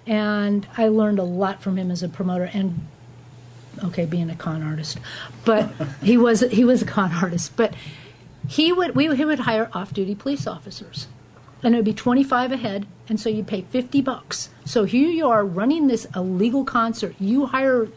And I learned a lot from him as a promoter and, okay, being a con artist. But he was he was a con artist. But he would we he would hire off-duty police officers. And it would be twenty-five a head, and so you pay fifty bucks. So here you are running this illegal concert. You hire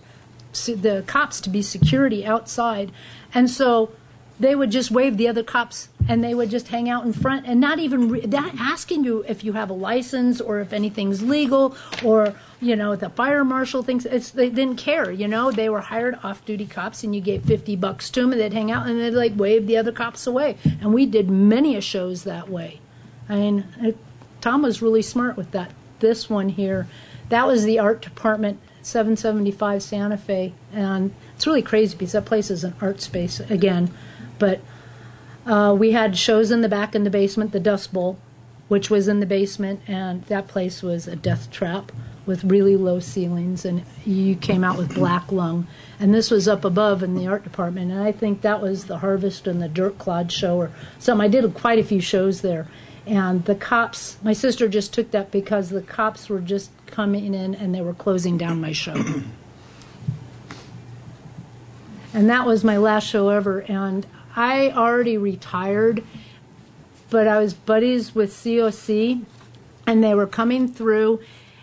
the cops to be security outside, and so they would just wave the other cops, and they would just hang out in front, and not even re- not asking you if you have a license or if anything's legal, or you know the fire marshal thinks it's. They didn't care, you know. They were hired off-duty cops, and you gave fifty bucks to them, and they'd hang out, and they'd like wave the other cops away. And we did many a shows that way. I mean, it, Tom was really smart with that. This one here, that was the art department, seven seventy-five Santa Fe, and it's really crazy because that place is an art space again. But Uh, we had shows in the back in the basement, the Dust Bowl, which was in the basement, and that place was a death trap with really low ceilings, and you came out with black lung. And this was up above in the art department, and I think that was the Harvest and the Dirt Clod show or something. I did quite a few shows there. And the cops, my sister just took that because the cops were just coming in and they were closing down my show. And that was my last show ever. And I already retired, but I was buddies with C O C, and they were coming through,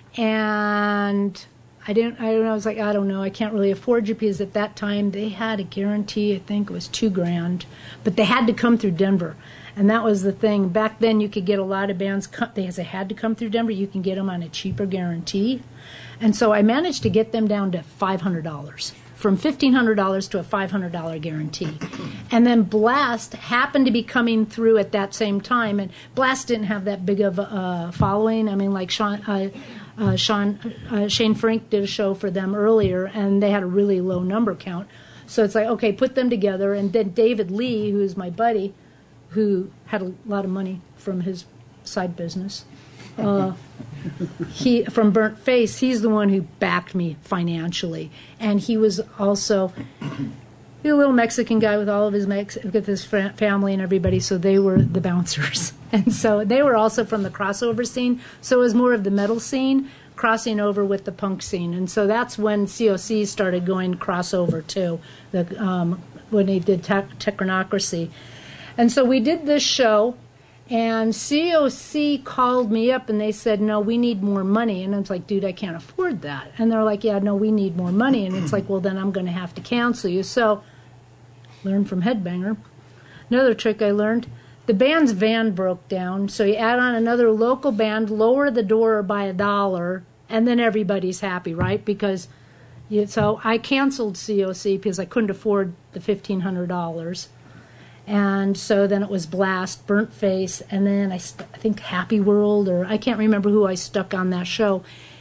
and I didn't, I don't know, I was like, I don't know, I can't really afford you, because at that time they had a guarantee, I think it was two grand, but they had to come through Denver. And that was the thing. Back then you could get a lot of bands, they had to come through Denver, you can get them on a cheaper guarantee. And so I managed to get them down to five hundred dollars. From fifteen hundred dollars to a five hundred dollars guarantee. And then Blast happened to be coming through at that same time, and Blast didn't have that big of a uh, following. I mean, like Sean, uh, uh, Sean, uh, Shane Frank did a show for them earlier, and they had a really low number count. So it's like, okay, put them together, and then David Lee, who's my buddy, who had a lot of money from his side business, uh, he from Burnt Face, he's the one who backed me financially, and he was also he was a little Mexican guy with all of his Mex- with his fa- family and everybody, so they were the bouncers, and so they were also from the crossover scene, so it was more of the metal scene crossing over with the punk scene, and so that's when C O C started going crossover too, the um, when they did te- Technocracy, and so we did this show. And C O C called me up and they said, no, we need more money. And I was like, dude, I can't afford that. And they're like, yeah, no, we need more money. And it's like, well, then I'm going to have to cancel you. So, learn from Headbanger. Another trick I learned, the band's van broke down. So you add on another local band, lower the door by a dollar, and then everybody's happy, right? Because, you, so I canceled C O C because I couldn't afford the fifteen hundred dollars. And so then it was Blast, Burnt Face, and then I, st- I think Happy World, or I can't remember who I stuck on that show.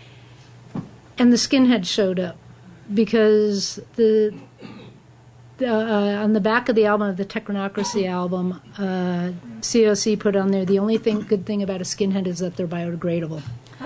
And the Skinheads showed up because the, the uh, on the back of the album, of the Technocracy album, uh, C O C put on there, the only thing good thing about a skinhead is that they're biodegradable.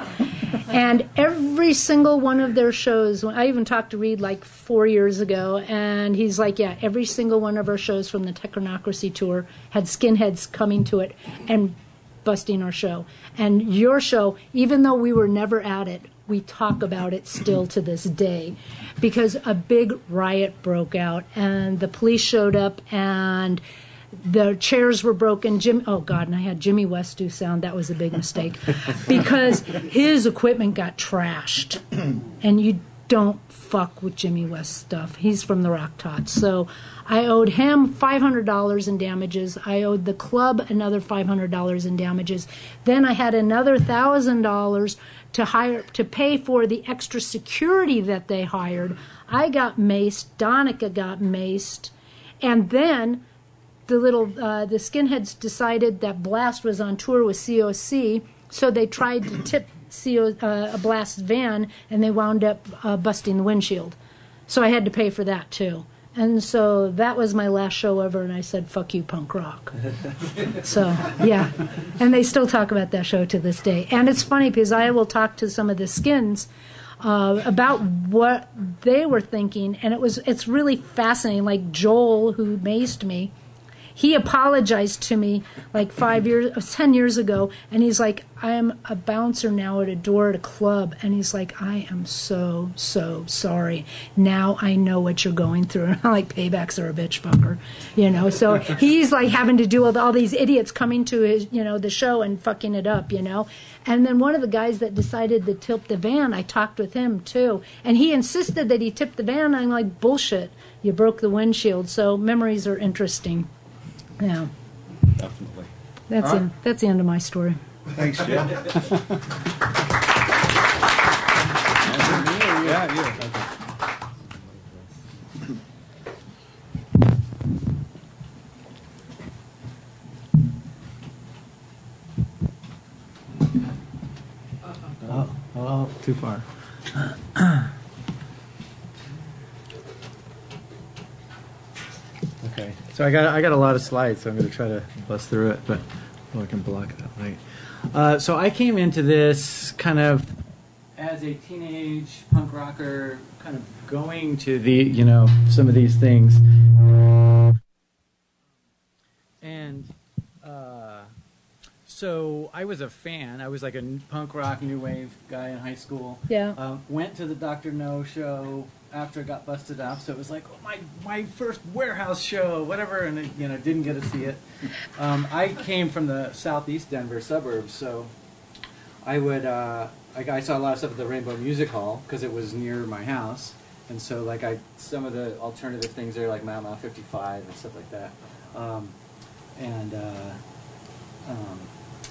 And every single one of their shows, I even talked to Reed like four years ago, and he's like, yeah, every single one of our shows from the Technocracy tour had skinheads coming to it and busting our show. And your show, even though we were never at it, we talk about it still to this day, because a big riot broke out, and the police showed up, and the chairs were broken. Jim, oh God, and I had Jimmy West do sound. That was a big mistake because his equipment got trashed, and you don't fuck with Jimmy West stuff. He's from the Rock Tots, so I owed him five hundred dollars in damages. I owed the club another five hundred dollars in damages. Then I had another one thousand dollars to hire to pay for the extra security that they hired. I got maced. Donica got maced, and then the little uh, the skinheads decided that Blast was on tour with C O C, so they tried to tip C O, uh, a Blast van, and they wound up uh, busting the windshield. So I had to pay for that too. And so that was my last show ever, and I said, fuck you, punk rock. So, yeah. And they still talk about that show to this day. And it's funny because I will talk to some of the skins uh, about what they were thinking, and it was it's really fascinating. Like Joel, who maced me, he apologized to me like five years, ten years ago, and he's like, I'm a bouncer now at a door at a club, and he's like, I am so, so sorry. Now I know what you're going through. And I'm like, paybacks are a bitch, fucker. You know, so he's like having to deal with all these idiots coming to his, you know, the show and fucking it up, you know. And then one of the guys that decided to tip the van, I talked with him too, and he insisted that he tipped the van. I'm like, bullshit, you broke the windshield. So memories are interesting. Yeah, Definitely. that's All right. the, that's the end of my story. Thanks, Jim. yeah, you. Oh, oh, too far. Okay. So I got I got a lot of slides, so I'm going to try to bust through it, but oh, I can block that light. Uh, so I came into this kind of as a teenage punk rocker, kind of going to the, you know, some of these things. And uh, so I was a fan. I was like a punk rock, new wave guy in high school. Yeah. Um, went to the Doctor No show after I got busted up, so it was like, oh, my my first warehouse show, whatever, and it, you know, didn't get to see it. Um, I came from the southeast Denver suburbs, so I would uh, I, I saw a lot of stuff at the Rainbow Music Hall because it was near my house, and so like I some of the alternative things there, like Mile Mile fifty-five and stuff like that, um, and uh, um,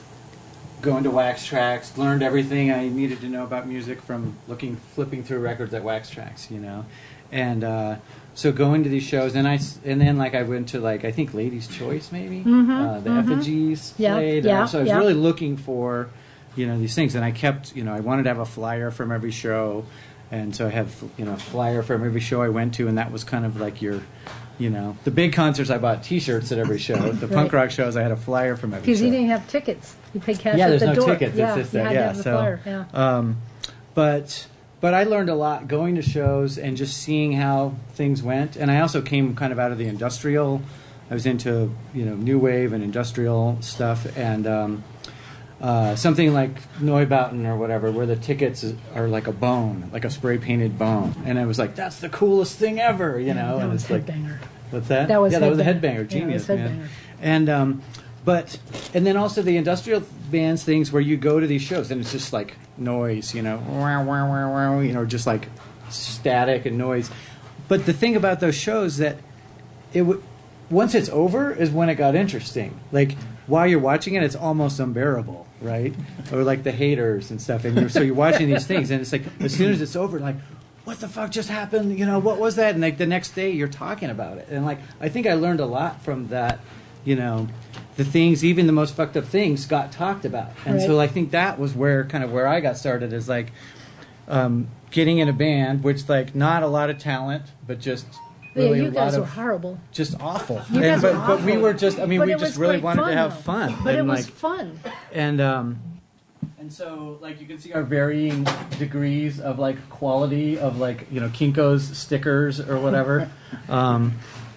going to Wax Trax, learned everything I needed to know about music from looking, flipping through records at Wax Trax, you know, and uh, so going to these shows, and I, s- and then like I went to like I think Ladies' Choice maybe, Mhm, uh, the mhm. Effigies Yeah, played, yeah, uh, so I was yeah. really looking for, you know, these things, and I kept, you know, I wanted to have a flyer from every show, and so I had, you know, a flyer from every show I went to, and that was kind of like your, you know, the big concerts I bought T-shirts at every show. The punk Right. rock shows I had a flyer from every show. Because you didn't have tickets. You paid cash yeah, at there's the no door. tickets. Yeah, it's just you that, had yeah. to have the so, flyer. Yeah. um, but but I learned a lot going to shows and just seeing how things went. And I also came kind of out of the industrial. I was into, you know, new wave and industrial stuff, and um, uh, something like Neubauten or whatever, where the tickets are like a bone, like a spray painted bone. And I was like, that's the coolest thing ever, you know. that and was it's like, Headbanger. what's that? That was yeah, that was a Headbanger. headbanger. Yeah, it Genius, was man. Headbanger. And um, but and then also the industrial bands things where you go to these shows and it's just like noise, you know, wow, wow, wow, wow, you know, just like static and noise. But the thing about those shows that it w- once it's over is when it got interesting. Like while you're watching it, it's almost unbearable, right? Or like the haters and stuff. And you're, so you're watching these things, and it's like as soon as it's over, like, what the fuck just happened? You know, what was that? And like the next day, you're talking about it. And like I think I learned a lot from that. You know, the things, even the most fucked up things, got talked about. And Right. so I think that was where kind of where I got started is like um, getting in a band, which like not a lot of talent, but just really yeah, you a guys lot were of horrible. just awful. You And- guys but, were but we awful. were just, I mean, But we it just was really great wanted fun, to have though. fun. But and it was like, fun. and um, and so like you can see our varying degrees of like quality of like, you know, Kinko's stickers or whatever. um,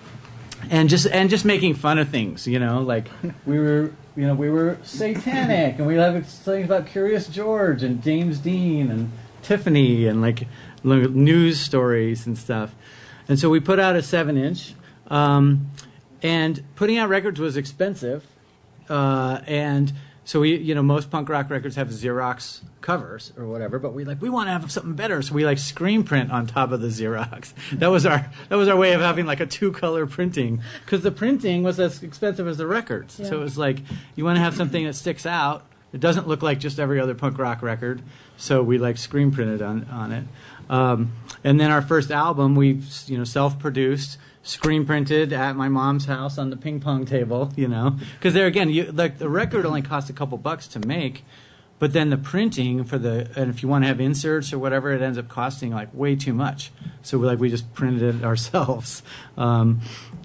and just and just making fun of things, you know, like we were, you know, we were satanic, and we have things about Curious George and James Dean and Tiffany and like l- news stories and stuff. And so we put out a seven inch, um, and putting out records was expensive, uh, and so we, you know, most punk rock records have Xerox covers or whatever, but we like we want to have something better, so we like screen print on top of the Xerox. That was our that was our way of having like a two color printing, because the printing was as expensive as the records. Yeah. So it was like you want to have something that sticks out. It doesn't look like just every other punk rock record, so we like screen printed on on it. Um, and then our first album, we you know self produced. Screen printed at my mom's house on the ping pong table, you know, because there again, you, like the record only cost a couple bucks to make, but then the printing for the and if you want to have inserts or whatever, it ends up costing like way too much. So we like we just printed it ourselves, um,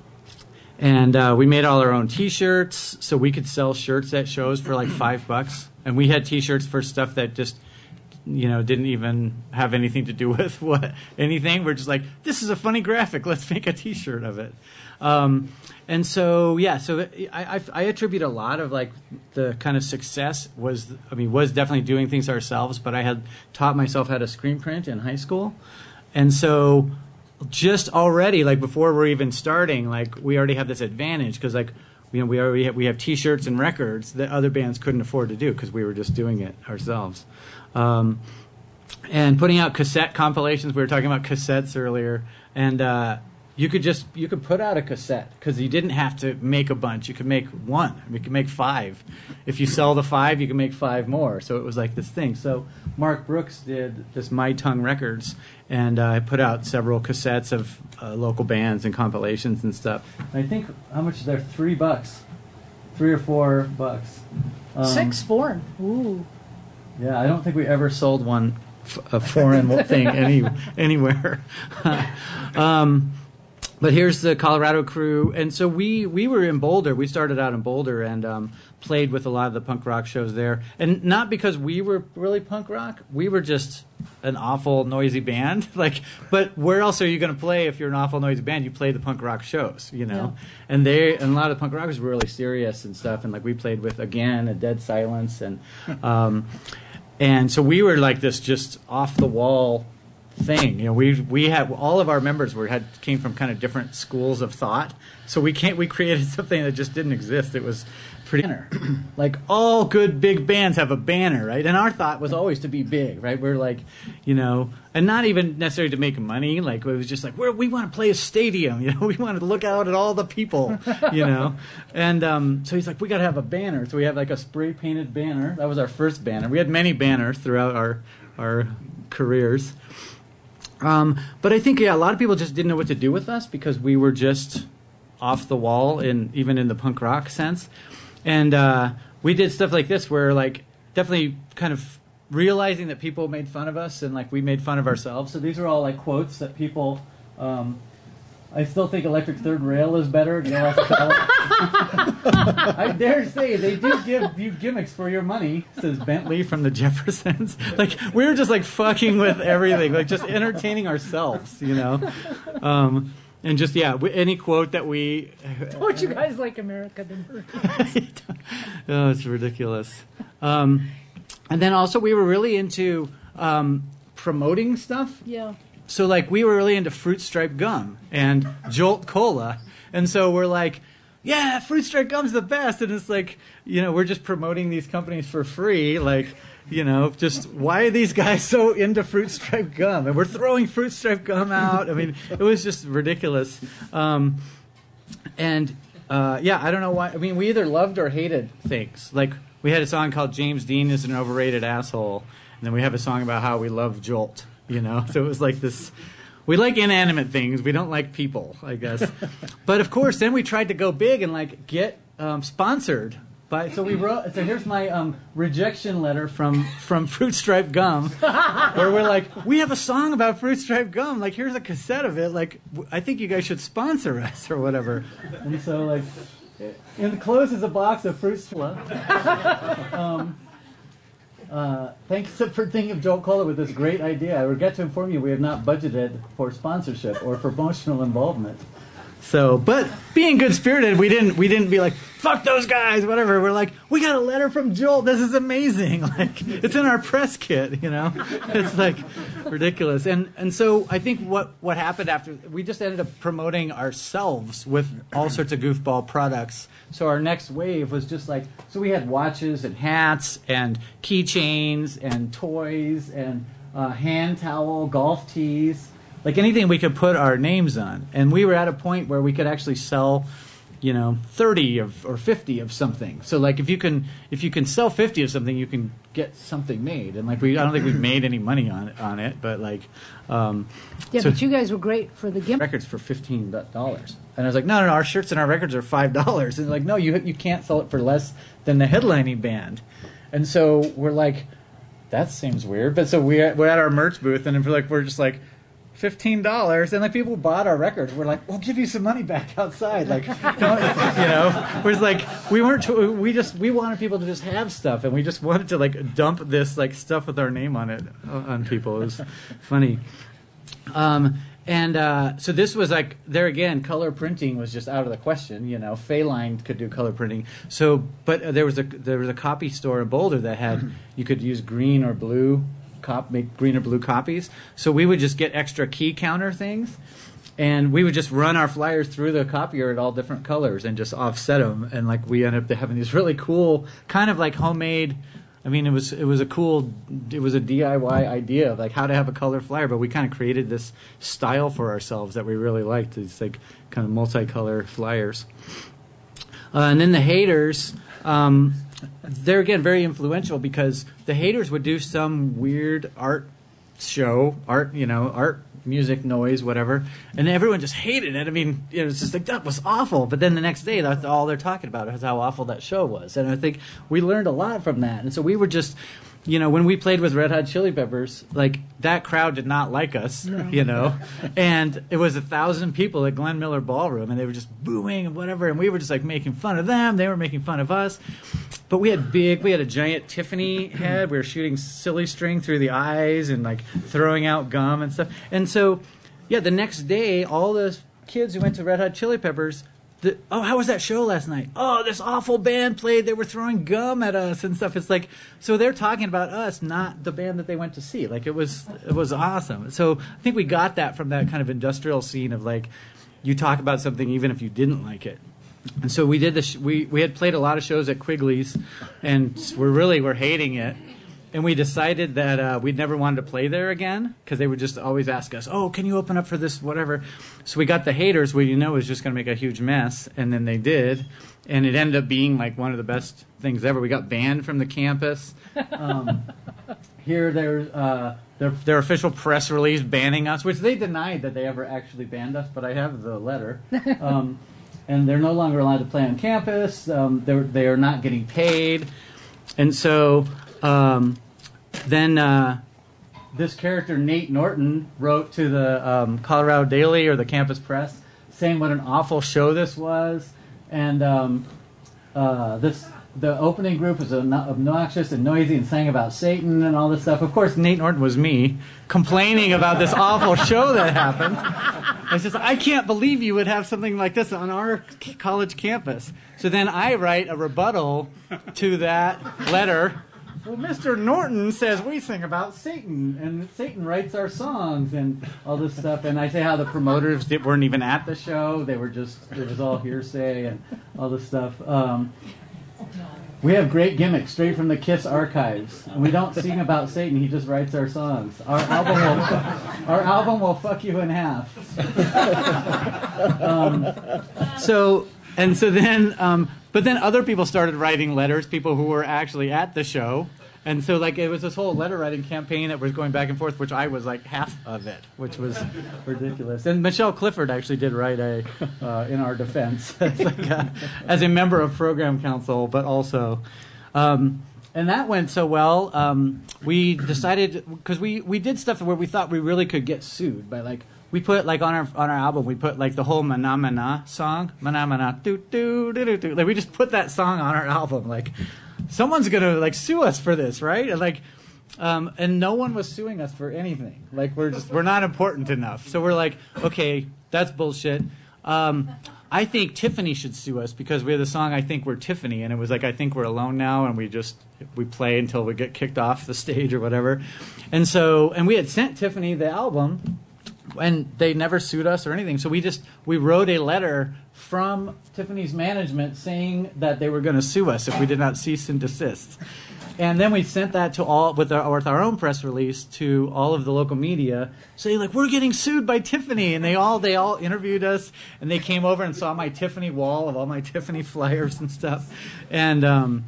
and uh, we made all our own T-shirts, so we could sell shirts at shows for like five bucks, and we had T-shirts for stuff that just. You know, didn't even have anything to do with what anything. We're just like, this is a funny graphic. Let's make a T-shirt of it. Um, and so, yeah. So I, I, I attribute a lot of like the kind of success was, I mean, was definitely doing things ourselves. But I had taught myself how to screen print in high school, and so just already, like before we're even starting, like we already have this advantage because like. You know, we already have, we have T-shirts and records that other bands couldn't afford to do because we were just doing it ourselves. Um, and putting out cassette compilations. We were talking about cassettes earlier, and uh, you could just you could put out a cassette because you didn't have to make a bunch. You could make one. You could make five. If you sell the five, you can make five more. So it was like this thing. So Mark Brooks did this My Tongue Records, and I uh, put out several cassettes of uh, local bands and compilations and stuff. And I think how much is there? Three bucks, three or four bucks. Um, Six foreign. Ooh. Yeah, I don't think we ever sold one f- a foreign thing any anywhere. um, but here's the Colorado crew, and so we we were in Boulder. We started out in Boulder and um, played with a lot of the punk rock shows there, and not because we were really punk rock. We were just an awful noisy band. Like, but where else are you going to play if you're an awful noisy band? You play the punk rock shows, you know. Yeah. And they and a lot of the punk rockers were really serious and stuff. And like we played with Again, A Dead Silence, and um, and so we were like this just off the wall thing. You know, we we had all of our members were had came from kind of different schools of thought. So we can't we created something that just didn't exist. It was pretty like all good big bands have a banner, right? And our thought was always to be big, right? We're like, you know, and not even necessarily to make money. Like it was just like we're, we want to play a stadium, you know. We want to look out at all the people, you know. And um, so he's like, we got to have a banner. So we have like a spray painted banner. That was our first banner. We had many banners throughout our our careers. Um, but I think yeah, a lot of people just didn't know what to do with us because we were just off the wall, in even in the punk rock sense. And uh, we did stuff like this where, like, definitely kind of realizing that people made fun of us and, like, we made fun of ourselves. So these are all, like, quotes that people... Um, I still think Electric Third Rail is better. You know, I dare say they do give you gimmicks for your money, says Bentley from the Jeffersons. Like, we were just, like, fucking with everything. Like, just entertaining ourselves, you know? Um... And just, yeah, any quote that we... Don't you guys like America the Murder? Oh, it's ridiculous. Um, and then also we were really into um, promoting stuff. Yeah. So, like, we were really into Fruit Stripe Gum and Jolt Cola. And so we're like, yeah, Fruit Stripe Gum's the best. And it's like, you know, we're just promoting these companies for free, like... You know, just why are these guys so into Fruit Stripe Gum? And we're throwing Fruit Stripe Gum out. I mean, it was just ridiculous. Um, and, uh, yeah, I don't know why. I mean, we either loved or hated things. Like, we had a song called James Dean is an Overrated Asshole. And then we have a song about how we love Jolt, you know? So it was like this... We like inanimate things. We don't like people, I guess. But, of course, then we tried to go big and, like, get um, sponsored. By, so we wrote. So here's my um, rejection letter from, from Fruit Stripe Gum, where we're like, we have a song about Fruit Stripe Gum. Like, here's a cassette of it. Like, I think you guys should sponsor us or whatever. And so, like, enclosed is a box of Fruit Stripe. Um, uh, thanks for thinking of Jolt Cola with this great idea. I regret to inform you we have not budgeted for sponsorship or promotional involvement. So, but being good-spirited, we didn't we didn't be like, fuck those guys, whatever. We're like, we got a letter from Jolt. This is amazing. Like, it's in our press kit, you know? It's, like, ridiculous. And and so I think what, what happened after, we just ended up promoting ourselves with all sorts of goofball products. So our next wave was just like, so we had watches and hats and keychains and toys and uh, hand towel, golf tees. Like anything we could put our names on. And we were at a point where we could actually sell, you know, thirty of, or fifty of something. So like if you can if you can sell fifty of something, you can get something made. And like we I don't think we've made any money on it on it, but like um Yeah, so but you guys were great for the gimmick. records for fifteen dollars. And I was like, no, no, no, our shirts and our records are five dollars. And they're like, no, you you can't sell it for less than the headlining band. And so we're like, that seems weird. But so we're we're at our merch booth and we're like we're just like Fifteen dollars, and like people bought our records. We're like, we'll give you some money back outside, like, don't, you know. We're like, we weren't, we just, we wanted people to just have stuff, and we just wanted to like dump this like stuff with our name on it on people. It was funny, um, and uh, so this was like there again. Color printing was just out of the question, you know. Fayline could do color printing, so but there was a there was a copy store in Boulder that had you could use green or blue. Cop, make green or blue copies. So we would just get extra key counter things, and we would just run our flyers through the copier at all different colors and just offset them. And like we ended up having these really cool, kind of like homemade. I mean, it was it was a cool, it was a D I Y idea of like how to have a color flyer, but we kind of created this style for ourselves that we really liked. These like kind of multicolor flyers. Uh, and then the haters. Um, They're, again, very influential because the haters would do some weird art show, art, you know, art, music, noise, whatever, and everyone just hated it. I mean, it was just like, that was awful. But then the next day, that's all they're talking about is how awful that show was. And I think we learned a lot from that. And so we were just you know, when we played with Red Hot Chili Peppers, like that crowd did not like us, no. you know, and it was a thousand people at Glenn Miller Ballroom, and they were just booing and whatever, and we were just like making fun of them. They were making fun of us, but we had big, we had a giant Tiffany head. We were shooting silly string through the eyes and like throwing out gum and stuff. And so, yeah, the next day, all those kids who went to Red Hot Chili Peppers. The, oh, how was that show last night? Oh, this awful band played. They were throwing gum at us and stuff. It's like, so they're talking about us, not the band that they went to see. Like, it was, it was awesome. So I think we got that from that kind of industrial scene of like, you talk about something even if you didn't like it. And so we did this. We we had played a lot of shows at Quigley's, and we're really we're hating it. And we decided that uh, we'd never wanted to play there again because they would just always ask us, oh, can you open up for this, whatever. So we got the Haters, where you know was just going to make a huge mess, and then they did. And it ended up being like one of the best things ever. We got banned from the campus. Um, here, there's uh, their, their official press release banning us, which they denied that they ever actually banned us, but I have the letter. Um, and they're no longer allowed to play on campus. Um, they're, they are not getting paid. And so... Um, Then uh, this character, Nate Norton, wrote to the um, Colorado Daily or the Campus Press saying what an awful show this was. And um, uh, this the opening group was obnoxious and noisy and sang about Satan and all this stuff. Of course, Nate Norton was me complaining about this awful show that happened. It's just, I can't believe you would have something like this on our college campus. So then I write a rebuttal to that letter. Well, Mister Norton says we sing about Satan, and Satan writes our songs, and all this stuff. And I say how the promoters did, weren't even at the show; they were just it was all hearsay and all this stuff. Um, we have great gimmicks straight from the Kiss archives, and we don't sing about Satan. He just writes our songs. Our album will, our album will fuck you in half. um, so and so then. Um, But then other people started writing letters, people who were actually at the show. And so like it was this whole letter writing campaign that was going back and forth, which I was like half of it, which was ridiculous. And Michelle Clifford actually did write a, uh, in our defense, as, like a, as a member of program council, but also... Um, and that went so well, um, we decided, because we, we did stuff where we thought we really could get sued by like... We put like on our on our album, we put like the whole Mana Mana song, Mana Mana doo doo doo doo doo. Like we just put that song on our album. Like someone's gonna like sue us for this, right? And like, um, and no one was suing us for anything. Like we're just we're not important enough. So we're like, okay, that's bullshit. Um, I think Tiffany should sue us because we have the song I Think We're Tiffany, and it was like I think we're alone now, and we just we play until we get kicked off the stage or whatever. And so and we had sent Tiffany the album. And they never sued us or anything. So we just, we wrote a letter from Tiffany's management saying that they were going to sue us if we did not cease and desist. And then we sent that to all, with our, with our own press release to all of the local media saying like, we're getting sued by Tiffany. And they all, they all interviewed us and they came over and saw my Tiffany wall of all my Tiffany flyers and stuff. And, um,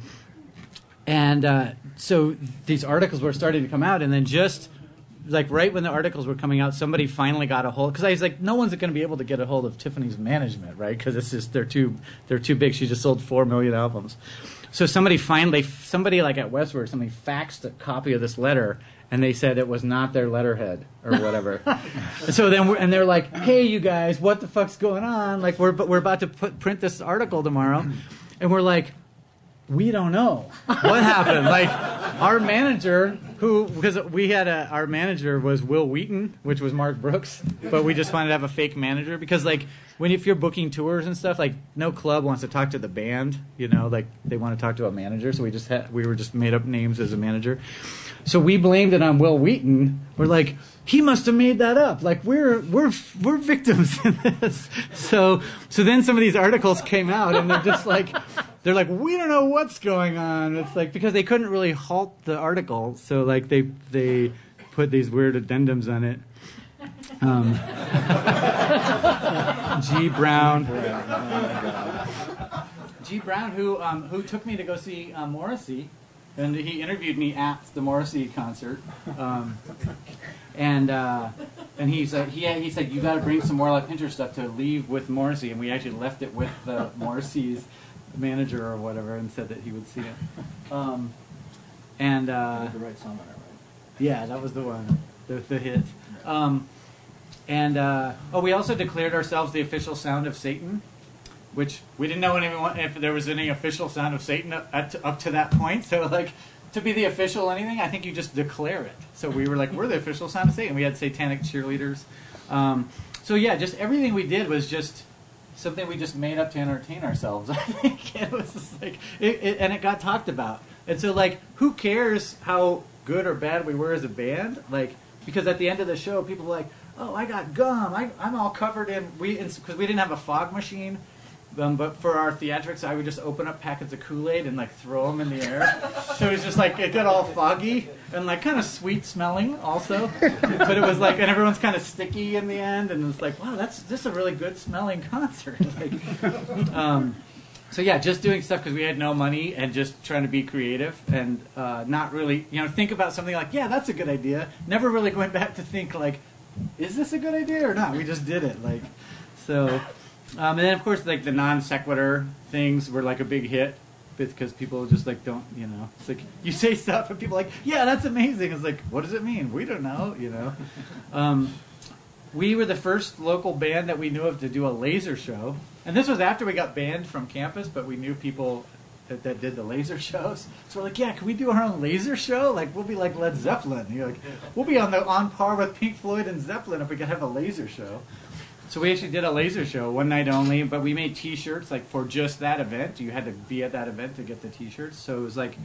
and, uh, so these articles were starting to come out and then just, like right when the articles were coming out, somebody finally got a hold. Because I was like, no one's going to be able to get a hold of Tiffany's management, right? Because it's just they're too they're too big. She just sold four million albums. So somebody finally, somebody like at Westward, somebody faxed a copy of this letter, and they said it was not their letterhead or whatever. And so then, we're, and they're like, hey, you guys, what the fuck's going on? Like we're we're about to put, print this article tomorrow, and we're like, we don't know what happened. Like our manager, who because we had a our manager was Will Wheaton, which was Mark Brooks, but we just wanted to have a fake manager because like when if you're booking tours and stuff, like no club wants to talk to the band, you know, like they want to talk to a manager. So we just had we were just made up names as a manager. So we blamed it on Will Wheaton. We're like, he must have made that up. Like we're we're we're victims in this. So so then some of these articles came out and they're just like they're like, we don't know what's going on. It's like because they couldn't really halt the article, so like they they put these weird addendums on it. Um, G. Brown. G. Brown, who um, who took me to go see uh, Morrissey, and he interviewed me at the Morrissey concert. Um, and uh, and he said he he said you got to bring some more like Pinterest stuff to leave with Morrissey, and we actually left it with the Morrissey's manager or whatever, and said that he would see it. Um, and I uh, had the right song on it, right? yeah, that was the one, the, the hit. Um, and uh, oh, we also declared ourselves the official sound of Satan, which we didn't know anyone if there was any official sound of Satan up, up, to, up to that point. So like to be the official anything, I think you just declare it. So we were like, we're the official sound of Satan. We had satanic cheerleaders. Um, so yeah, just everything we did was just something we just made up to entertain ourselves. I think it was just like, it, it, and it got talked about. And so like, who cares how good or bad we were as a band? Like, because at the end of the show, people were like, oh, I got gum. I, I'm all covered in, we because we didn't have a fog machine. Um, but for our theatrics, I would just open up packets of Kool-Aid and like throw them in the air. So it was just like, it got all foggy and like kind of sweet smelling also. But it was like, and everyone's kind of sticky in the end. And it's like, wow, that's just a really good smelling concert. Like, um, so yeah, just doing stuff because we had no money and just trying to be creative and uh, not really, you know, think about something like, yeah, that's a good idea. Never really going back to think like, is this a good idea or not? We just did it. Like, so, um, and then of course like the non sequitur things were like a big hit because people just like don't, you know, it's like you say stuff and people are like, yeah, that's amazing. It's like, what does it mean? We don't know, you know. Um, we were the first local band that we knew of to do a laser show. And this was after we got banned from campus, but we knew people that, that did the laser shows. So we're like, yeah, can we do our own laser show? Like, we'll be like Led Zeppelin. You're like, we'll be on the on par with Pink Floyd and Zeppelin if we could have a laser show. So we actually did a laser show, one night only, but we made T-shirts like for just that event. You had to be at that event to get the T-shirts. So it was like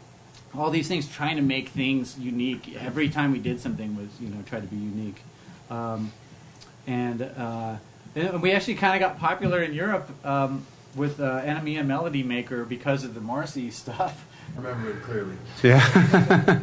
all these things, trying to make things unique. Every time we did something was, you know, try to be unique. Um, and... Uh, And we actually kind of got popular in Europe um, with uh, Enemy and Melody Maker because of the Morrissey stuff. I remember it clearly. Yeah.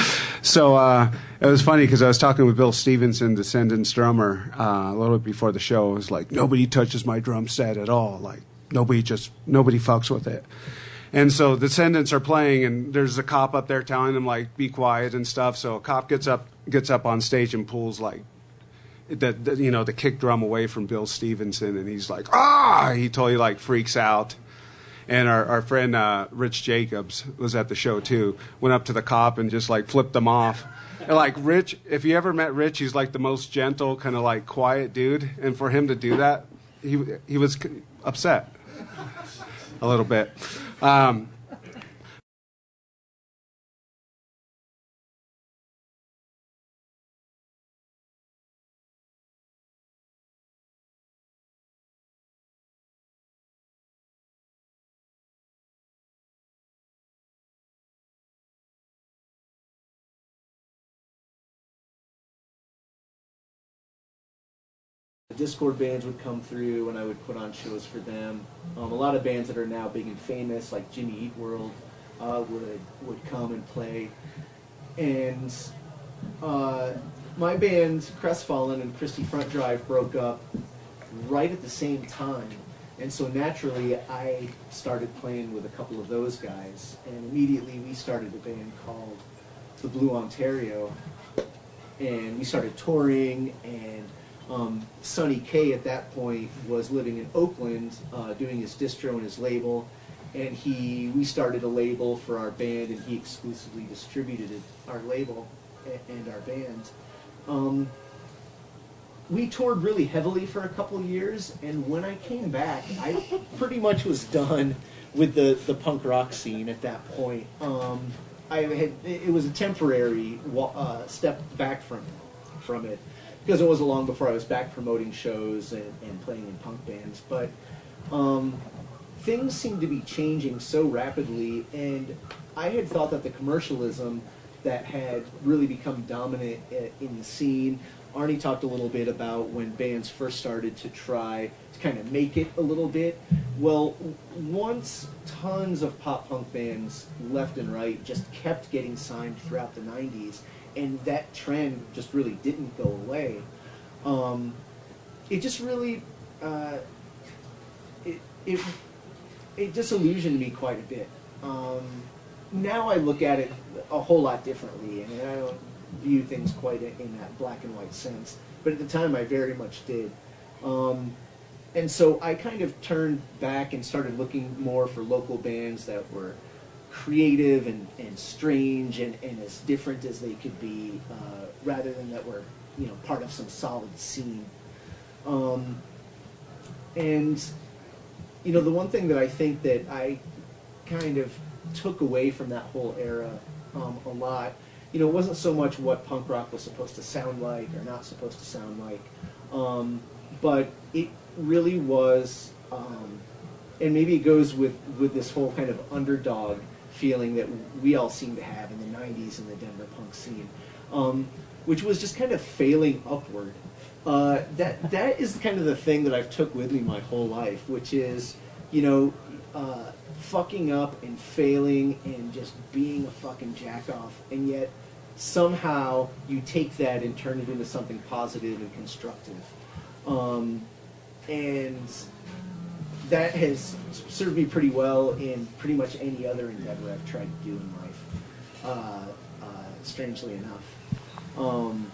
So uh, it was funny because I was talking with Bill Stevenson, Descendants drummer, uh, a little bit before the show. It was like, nobody touches my drum set at all. Like, nobody just, nobody fucks with it. And so the Descendants are playing, and there's a cop up there telling them, like, be quiet and stuff. So a cop gets up, gets up on stage and pulls, like, The, the you know the kick drum away from Bill Stevenson, and he's like, ah! He totally like freaks out. And our our friend uh, Rich Jacobs was at the show too. Went up to the cop and just like flipped them off. And like Rich, if you ever met Rich, he's like the most gentle, kind of like quiet dude. And for him to do that, he he was upset a little bit. Um, Discord bands would come through and I would put on shows for them. Um, a lot of bands that are now big and famous, like Jimmy Eat World, uh, would would come and play. And uh, my band, Crestfallen and Christie Front Drive, broke up right at the same time. And so naturally I started playing with a couple of those guys. And immediately we started a band called The Blue Ontario. And we started touring, and Um, Sonny K at that point was living in Oakland, uh, doing his distro and his label, and he we started a label for our band, and he exclusively distributed it, our label and our band. Um, we toured really heavily for a couple of years, and when I came back, I pretty much was done with the, the punk rock scene at that point. Um, I had it was a temporary uh, step back from from it, because it wasn't long before I was back promoting shows and, and playing in punk bands. But um, things seemed to be changing so rapidly, and I had thought that the commercialism that had really become dominant in the scene, Arnie talked a little bit about when bands first started to try to kind of make it a little bit. Well, once tons of pop punk bands left and right just kept getting signed throughout the nineties, and that trend just really didn't go away. Um, it just really, uh, it, it, it disillusioned me quite a bit. Um, now I look at it a whole lot differently, and I don't view things quite in that black and white sense. But at the time, I very much did. Um, and so I kind of turned back and started looking more for local bands that were creative and, and strange and, and as different as they could be, uh, rather than that we're, you know, part of some solid scene. Um, and, you know, the one thing that I think that I kind of took away from that whole era um, a lot, you know, it wasn't so much what punk rock was supposed to sound like or not supposed to sound like, um, but it really was, um, and maybe it goes with, with this whole kind of underdog feeling that we all seem to have in the nineties in the Denver punk scene, um, which was just kind of failing upward. Uh, that that is kind of the thing that I've took with me my whole life, which is, you know, uh, fucking up and failing and just being a fucking jack-off, and yet somehow you take that and turn it into something positive and constructive. Um, and that has served me pretty well in pretty much any other endeavor I've tried to do in life, uh, uh, strangely enough. Um,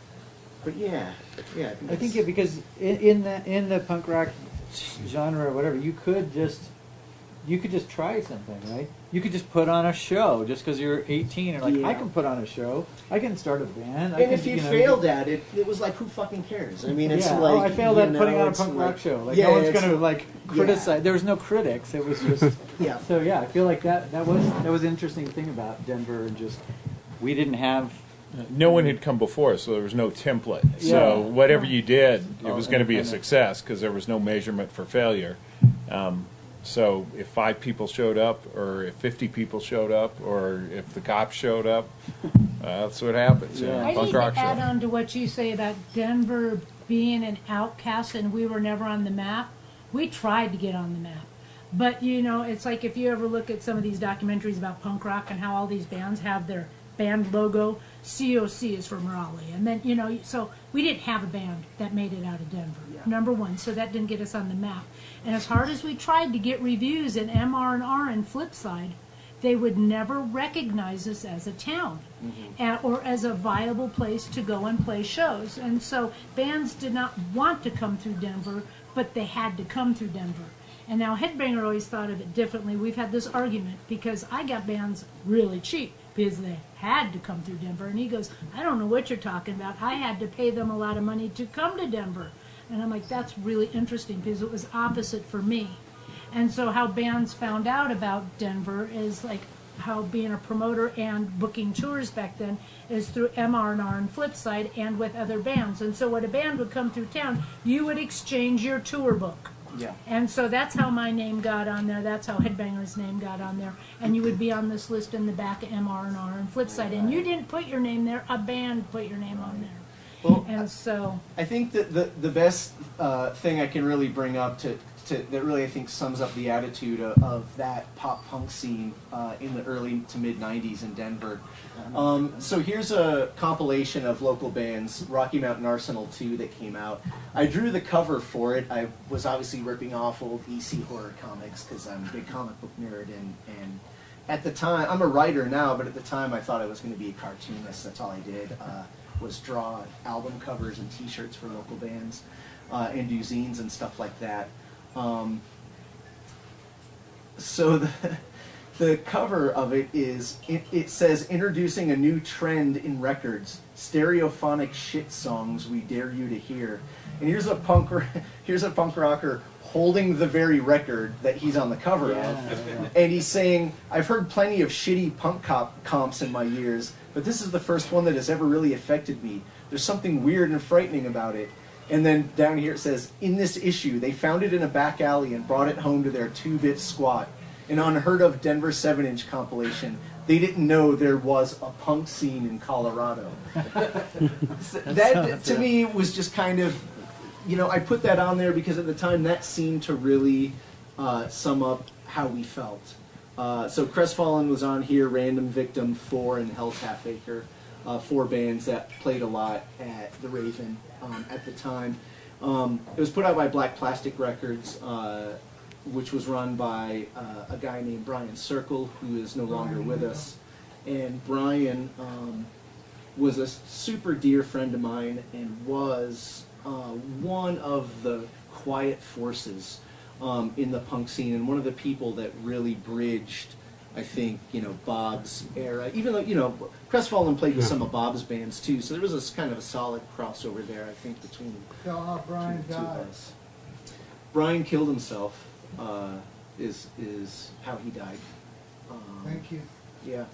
but yeah, yeah. I think, I think yeah, because in, in the in the punk rock genre or whatever, you could just you could just try something, right? You could just put on a show just because you're eighteen and like, Yeah. I can put on a show. I can start a band. I And can, if you, you know, failed at it, it was like, who fucking cares? I mean, it's yeah. like, oh, I failed you at know, putting on a it's punk like, rock show. Like yeah, no one's it's- gonna like yeah. criticize. There was no critics. It was just Yeah. So yeah, I feel like that that was that was an interesting thing about Denver, and just we didn't have. No one had come before, so there was no template. Yeah. So whatever you did, it Oh, was going to be a independent. success because there was no measurement for failure. Um, so if five people showed up, or if fifty people showed up, or if the cops showed up, uh, that's what happens. you know, I punk need to rock add show. on to what you say about Denver being an outcast and we were never on the map. We tried to get on the map. But, you know, it's like if you ever look at some of these documentaries about punk rock and how all these bands have their band logo, C O C is from Raleigh. And then, you know, so we didn't have a band that made it out of Denver, number one. So that didn't get us on the map. And as hard as we tried to get reviews in M R and R and Flipside, they would never recognize us as a town uh, or as a viable place to go and play shows. And so bands did not want to come through Denver, but they had to come through Denver. And now Headbanger always thought of it differently. We've had this argument because I got bands really cheap because they had to come through Denver. And he goes, I don't know what you're talking about. I had to pay them a lot of money to come to Denver. And I'm like, that's really interesting because it was opposite for me. And so how bands found out about Denver is like how being a promoter and booking tours back then is through M R and R and Flipside and with other bands. And so when a band would come through town, you would exchange your tour book. Yeah. And so that's how my name got on there. That's how Headbanger's name got on there. And you would be on this list in the back of M R and R and Flipside. And you didn't put your name there. A band put your name on there. Well, and so I think that the the best uh, thing I can really bring up to, to that really I think sums up the attitude of, of that pop punk scene uh, in the early to mid nineties in Denver. Um, so here's a compilation of local bands, Rocky Mountain Arsenal two, that came out. I drew the cover for it. I was obviously ripping off old E C horror comics because I'm a big comic book nerd, and, and at the time, I'm a writer now, but at the time I thought I was going to be a cartoonist. That's all I did. Uh, was draw album covers and T-shirts for local bands, uh, and do zines and stuff like that. Um, so the the cover of it is it, it says, "Introducing a new trend in records: stereophonic shit songs we dare you to hear." And here's a punk here's a punk rocker holding the very record that he's on the cover Yeah, of, yeah. and he's saying, "I've heard plenty of shitty punk cop comps in my years, but this is the first one that has ever really affected me. There's something weird and frightening about it." And then down here it says, "In this issue, they found it in a back alley and brought it home to their two-bit squat. An unheard of Denver seven inch compilation. They didn't know there was a punk scene in Colorado." That, to me, was just kind of, you know, I put that on there because at the time that seemed to really uh, sum up how we felt. Uh, so Crestfallen was on here, Random Victim, Four, and Hell's Half Acre. Uh, four bands that played a lot at the Raven um, at the time. Um, it was put out by Black Plastic Records, uh, which was run by uh, a guy named Brian Circle, who is no longer with us. And Brian um, was a super dear friend of mine and was uh, one of the quiet forces um, in the punk scene, and one of the people that really bridged I think, you know, Bob's era, even though, you know, Crestfallen played with Yeah. some of Bob's bands too, so there was this kind of a solid crossover there, I think, between Tell how Brian two of died. us. Brian killed himself, uh, is, is how he died. Um, Thank you. Yeah.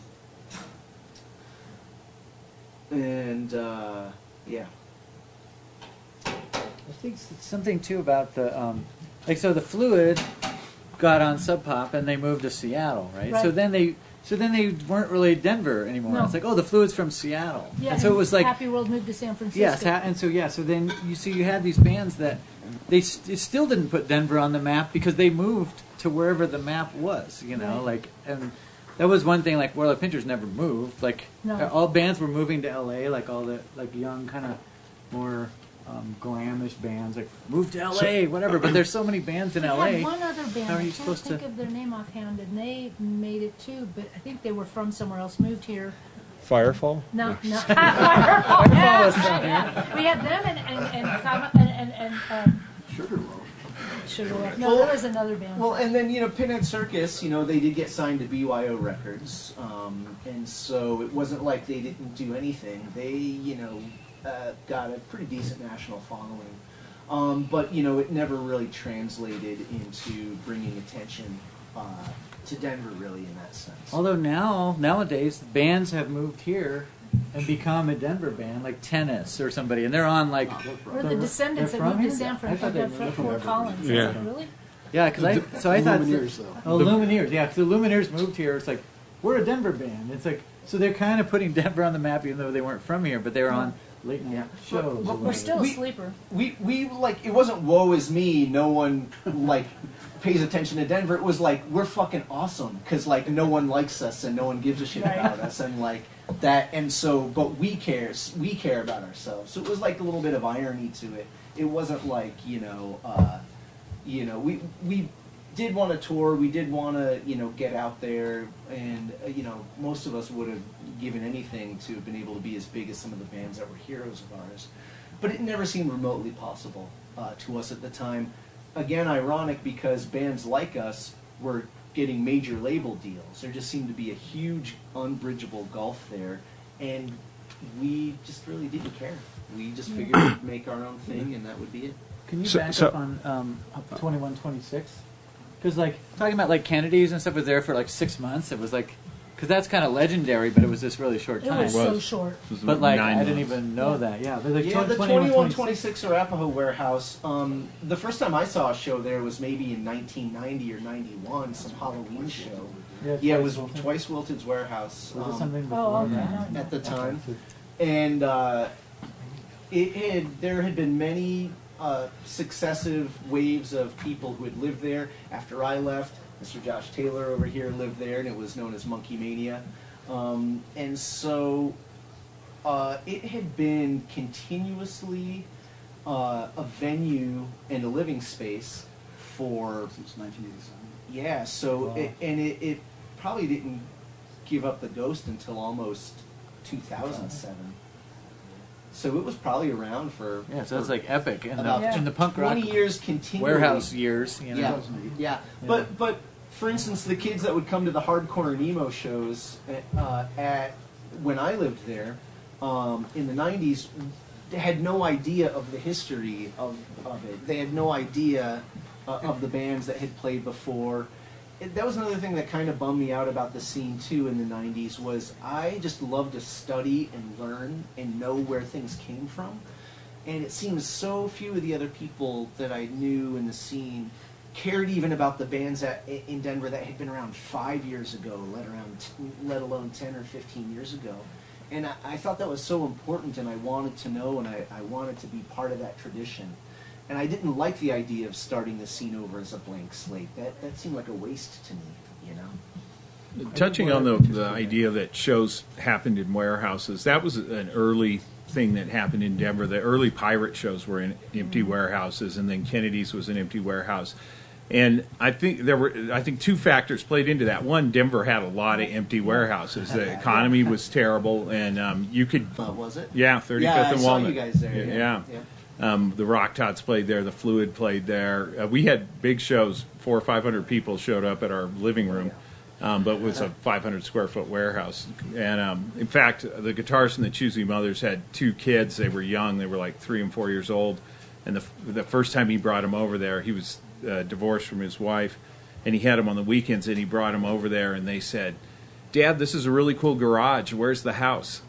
And, uh, yeah. I think s- something too about the um, like so the Fluid got on Sub Pop and they moved to Seattle, right? So Right. then they so then they weren't really Denver anymore. No. It's like, oh, the Fluid's from Seattle. Yeah, and so it was like Happy World moved to San Francisco. yes, ha- and so yeah, so then you see you had these bands that they st- it still didn't put Denver on the map because they moved to wherever the map was, you know, Right. like and that was one thing. Like Warlord Pinchers never moved. Like No. all bands were moving to L A. Like all the like young kind of more um, glamish bands like move to L A, whatever. But there's so many bands in We L had A. one other band. How are I you can't supposed think to? of their name offhand, and they made it too. But I think they were from somewhere else, moved here. Firefall? No, no. Firefall. Yeah, was from yeah. We had them and and and Kama- and, and, and um, Sugarloaf. Sugarloaf. No, Well- there was another band. Well, and then, you know, Pinhead Circus, you know, they did get signed to B Y O Records, um, and so it wasn't like they didn't do anything. They, you know, uh, got a pretty decent national following. Um, but, you know, it never really translated into bringing attention uh, to Denver, really, in that sense. Although now nowadays bands have moved here and become a Denver band, like Tennis or somebody, and they're on like Or the Descendants that they're moved to from San here? I Francisco thought they from moved from Fort Evergreen. Collins. Yeah. Is it really? Yeah, because I so I thought Lumineers, though. oh Lumineers, yeah, because the Lumineers moved here. It's like we're a Denver band. It's like so they're kind of putting Denver on the map, even though they weren't from here, but they were on late night shows. or We're whatever. still a We- sleeper. we we like it wasn't woe is me, no one like pays attention to Denver. It was like we're fucking awesome because like no one likes us and no one gives a shit Right. about us and like that, and so but we care we care about ourselves. So it was like a little bit of irony to it. It wasn't like, you know uh, you know we we did want to tour, we did want to, you know, get out there, and uh, you know, most of us would have given anything to have been able to be as big as some of the bands that were heroes of ours. But it never seemed remotely possible uh, to us at the time. Again, ironic because bands like us were getting major label deals. There just seemed to be a huge unbridgeable gulf there, and we just really didn't care. We just figured we'd make our own thing, and that would be it. Can you So- back so- up on um, twenty-one twenty-six? Because like talking about like Kennedy's and stuff was there for like six months. It was like because that's kind of legendary, but it was this really short It time. was so short. But like Nine I didn't months. even know that. Yeah, but like Yeah, the twenty-one twenty-one twenty-six twenty-six Arapahoe Warehouse. Um, the first time I saw a show there was maybe in nineteen ninety or ninety-one, some Halloween show. Yeah, it was Wilted. Twice Wilted's Warehouse. Was it um, something before Oh, okay. that? No, at the time, and uh, it had there had been many uh, successive waves of people who had lived there. After I left, Mister Josh Taylor over here lived there, and it was known as Monkey Mania. Um, and so uh, it had been continuously uh, a venue and a living space for Since nineteen eighty-seven. yeah. So Wow. it, and it, it probably didn't give up the ghost until almost two thousand seven. So it was probably around for Yeah, so that's for like epic in about the in the punk rock twenty years continually. warehouse years. You know? Yeah, yeah. But but for instance, the kids that would come to the hardcore and emo shows uh, at when I lived there um, in the nineties, they had no idea of the history of, of it. They had no idea uh, of the bands that had played before. It, that was another thing that kind of bummed me out about the scene too in the nineties was I just loved to study and learn and know where things came from. And it seems so few of the other people that I knew in the scene cared even about the bands that, in Denver that had been around five years ago, let around, let alone ten or fifteen years ago. And I, I thought that was so important, and I wanted to know, and I, I wanted to be part of that tradition. And I didn't like the idea of starting the scene over as a blank slate. That that seemed like a waste to me, you know. Touching on the, the idea that shows happened in warehouses, that was an early thing that happened in Denver. The early pirate shows were in empty warehouses, and then Kennedy's was an empty warehouse. And I think there were, I think two factors played into that. One, Denver had a lot of empty warehouses. The economy was terrible, and um, you could. Uh, was it? Yeah, thirty-fifth Yeah, I and saw Walnut. you guys there, yeah, Yeah. yeah. Um, the Rock Tots played there. The Fluid played there. Uh, we had big shows. Four or five hundred people showed up at our living room, um, but was a five hundred square foot warehouse. And um, in fact, the guitarists and the Choosy Mothers had two kids. They were young. They were like three and four years old. And the, the first time he brought him over there, he was uh, divorced from his wife, and he had him on the weekends, and he brought him over there, and they said, "Dad, this is a really cool garage. Where's the house?"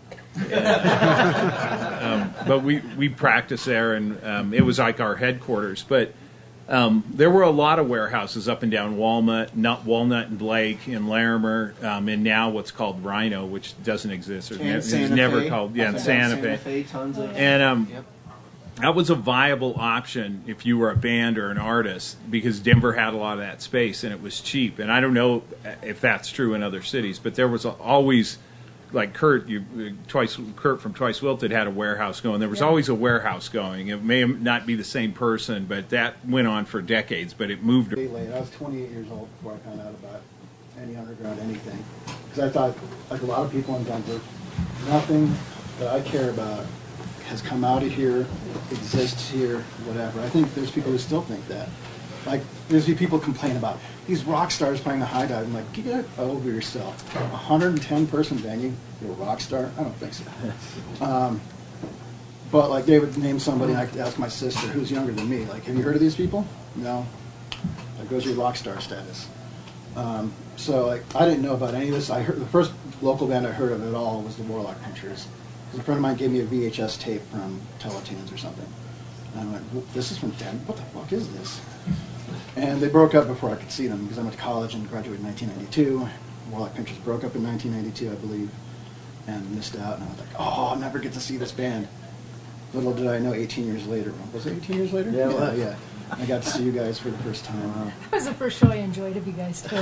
um, but we, we practiced there, and um, it was like our headquarters. But um, there were a lot of warehouses up and down Walnut, Nut, Walnut and Blake, and Larimer, um, and now what's called Rhino, which doesn't exist. Or And ne- it was Santa never Fe. called, yeah, and Also Santa, Santa Fe. Fe, tons of- And um, Yep. that was a viable option if you were a band or an artist, because Denver had a lot of that space and it was cheap. And I don't know if that's true in other cities, but there was always, like Kurt, you twice Kurt from Twice Wilted had a warehouse going. There was Yeah. always a warehouse going. It may not be the same person, but that went on for decades. But it moved. Late. I was twenty-eight years old before I found out about any underground anything, because I thought, like a lot of people in Denver, nothing that I care about has come out of here, exists here, whatever. I think there's people who still think that. Like, there's people complain about these rock stars playing the high dive. I'm like, get over yourself. A one hundred ten person venue, you're a rock star? I don't think so. Um, but like, they would name somebody, and I could ask my sister, who's younger than me, like, have you heard of these people? No. Like, goes your rock star status. Um, so like, I didn't know about any of this. I heard the first local band I heard of at all was the Warlock Pinchers. A friend of mine gave me a V H S tape from Teletoons or something. And I went, this is from Denver? What the fuck is this? And they broke up before I could see them, because I went to college and graduated in nineteen ninety-two. Warlock Pinchers broke up in nineteen ninety-two, I believe, and missed out. And I was like, oh, I'll never get to see this band. Little did I know, eighteen years later. Was it eighteen years later? Yeah, it yeah, was. yeah. I got to see you guys for the first time. That was the first show I enjoyed of you guys, too.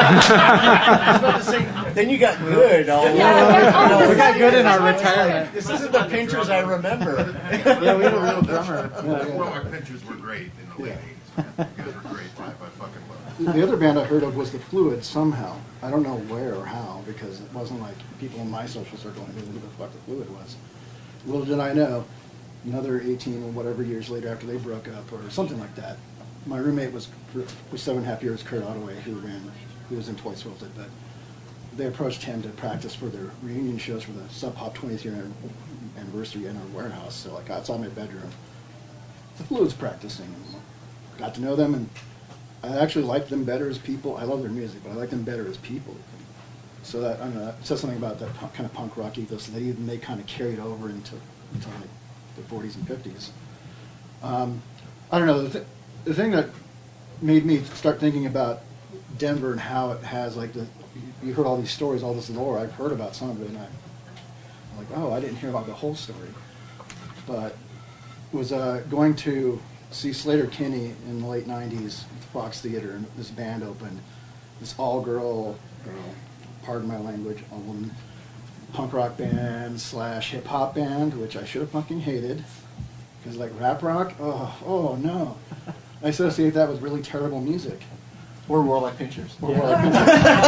I was about to say, then you got good. All Yeah, all of a we got sudden, good in this our is retirement. This isn't the Pinchers I remember. Yeah, we had a real drummer. The Warlock Pinchers were great in the late eighties. Man. You guys were great live. I fucking love it. The other band I heard of was The Fluid somehow. I don't know where or how, because it wasn't like people in my social circle knew who the fuck The Fluid was. Little did I know, another eighteen or whatever years later after they broke up or something like that, my roommate was, for, for seven and a half years, Kurt Ottaway, who ran, who was in Twice Wilted, but they approached him to practice for their reunion shows for the Sub Pop twentieth year anniversary in our warehouse. So like outside my bedroom, The Fluid's practicing. And got to know them, and I actually liked them better as people. I love their music, but I like them better as people. So that, I don't know, that says something about that punk, kind of punk rock ethos that even they kind of carried over into, into like the forties and fifties. Um, I don't know, the, th- the thing that made me start thinking about Denver and how it has, like, the, you heard all these stories, all this lore, I've heard about some of it, and I, I'm like, oh, I didn't hear about the whole story. But was uh, going to see Slater Kinney in the late nineties at the Fox Theater, and this band opened, this all-girl, girl, pardon my language, all woman, punk rock band slash hip-hop band, which I should have fucking hated, because like rap rock, oh, oh no. I associate that with really terrible music. Or Warlock Pinchers. Or Warlock Pinchers.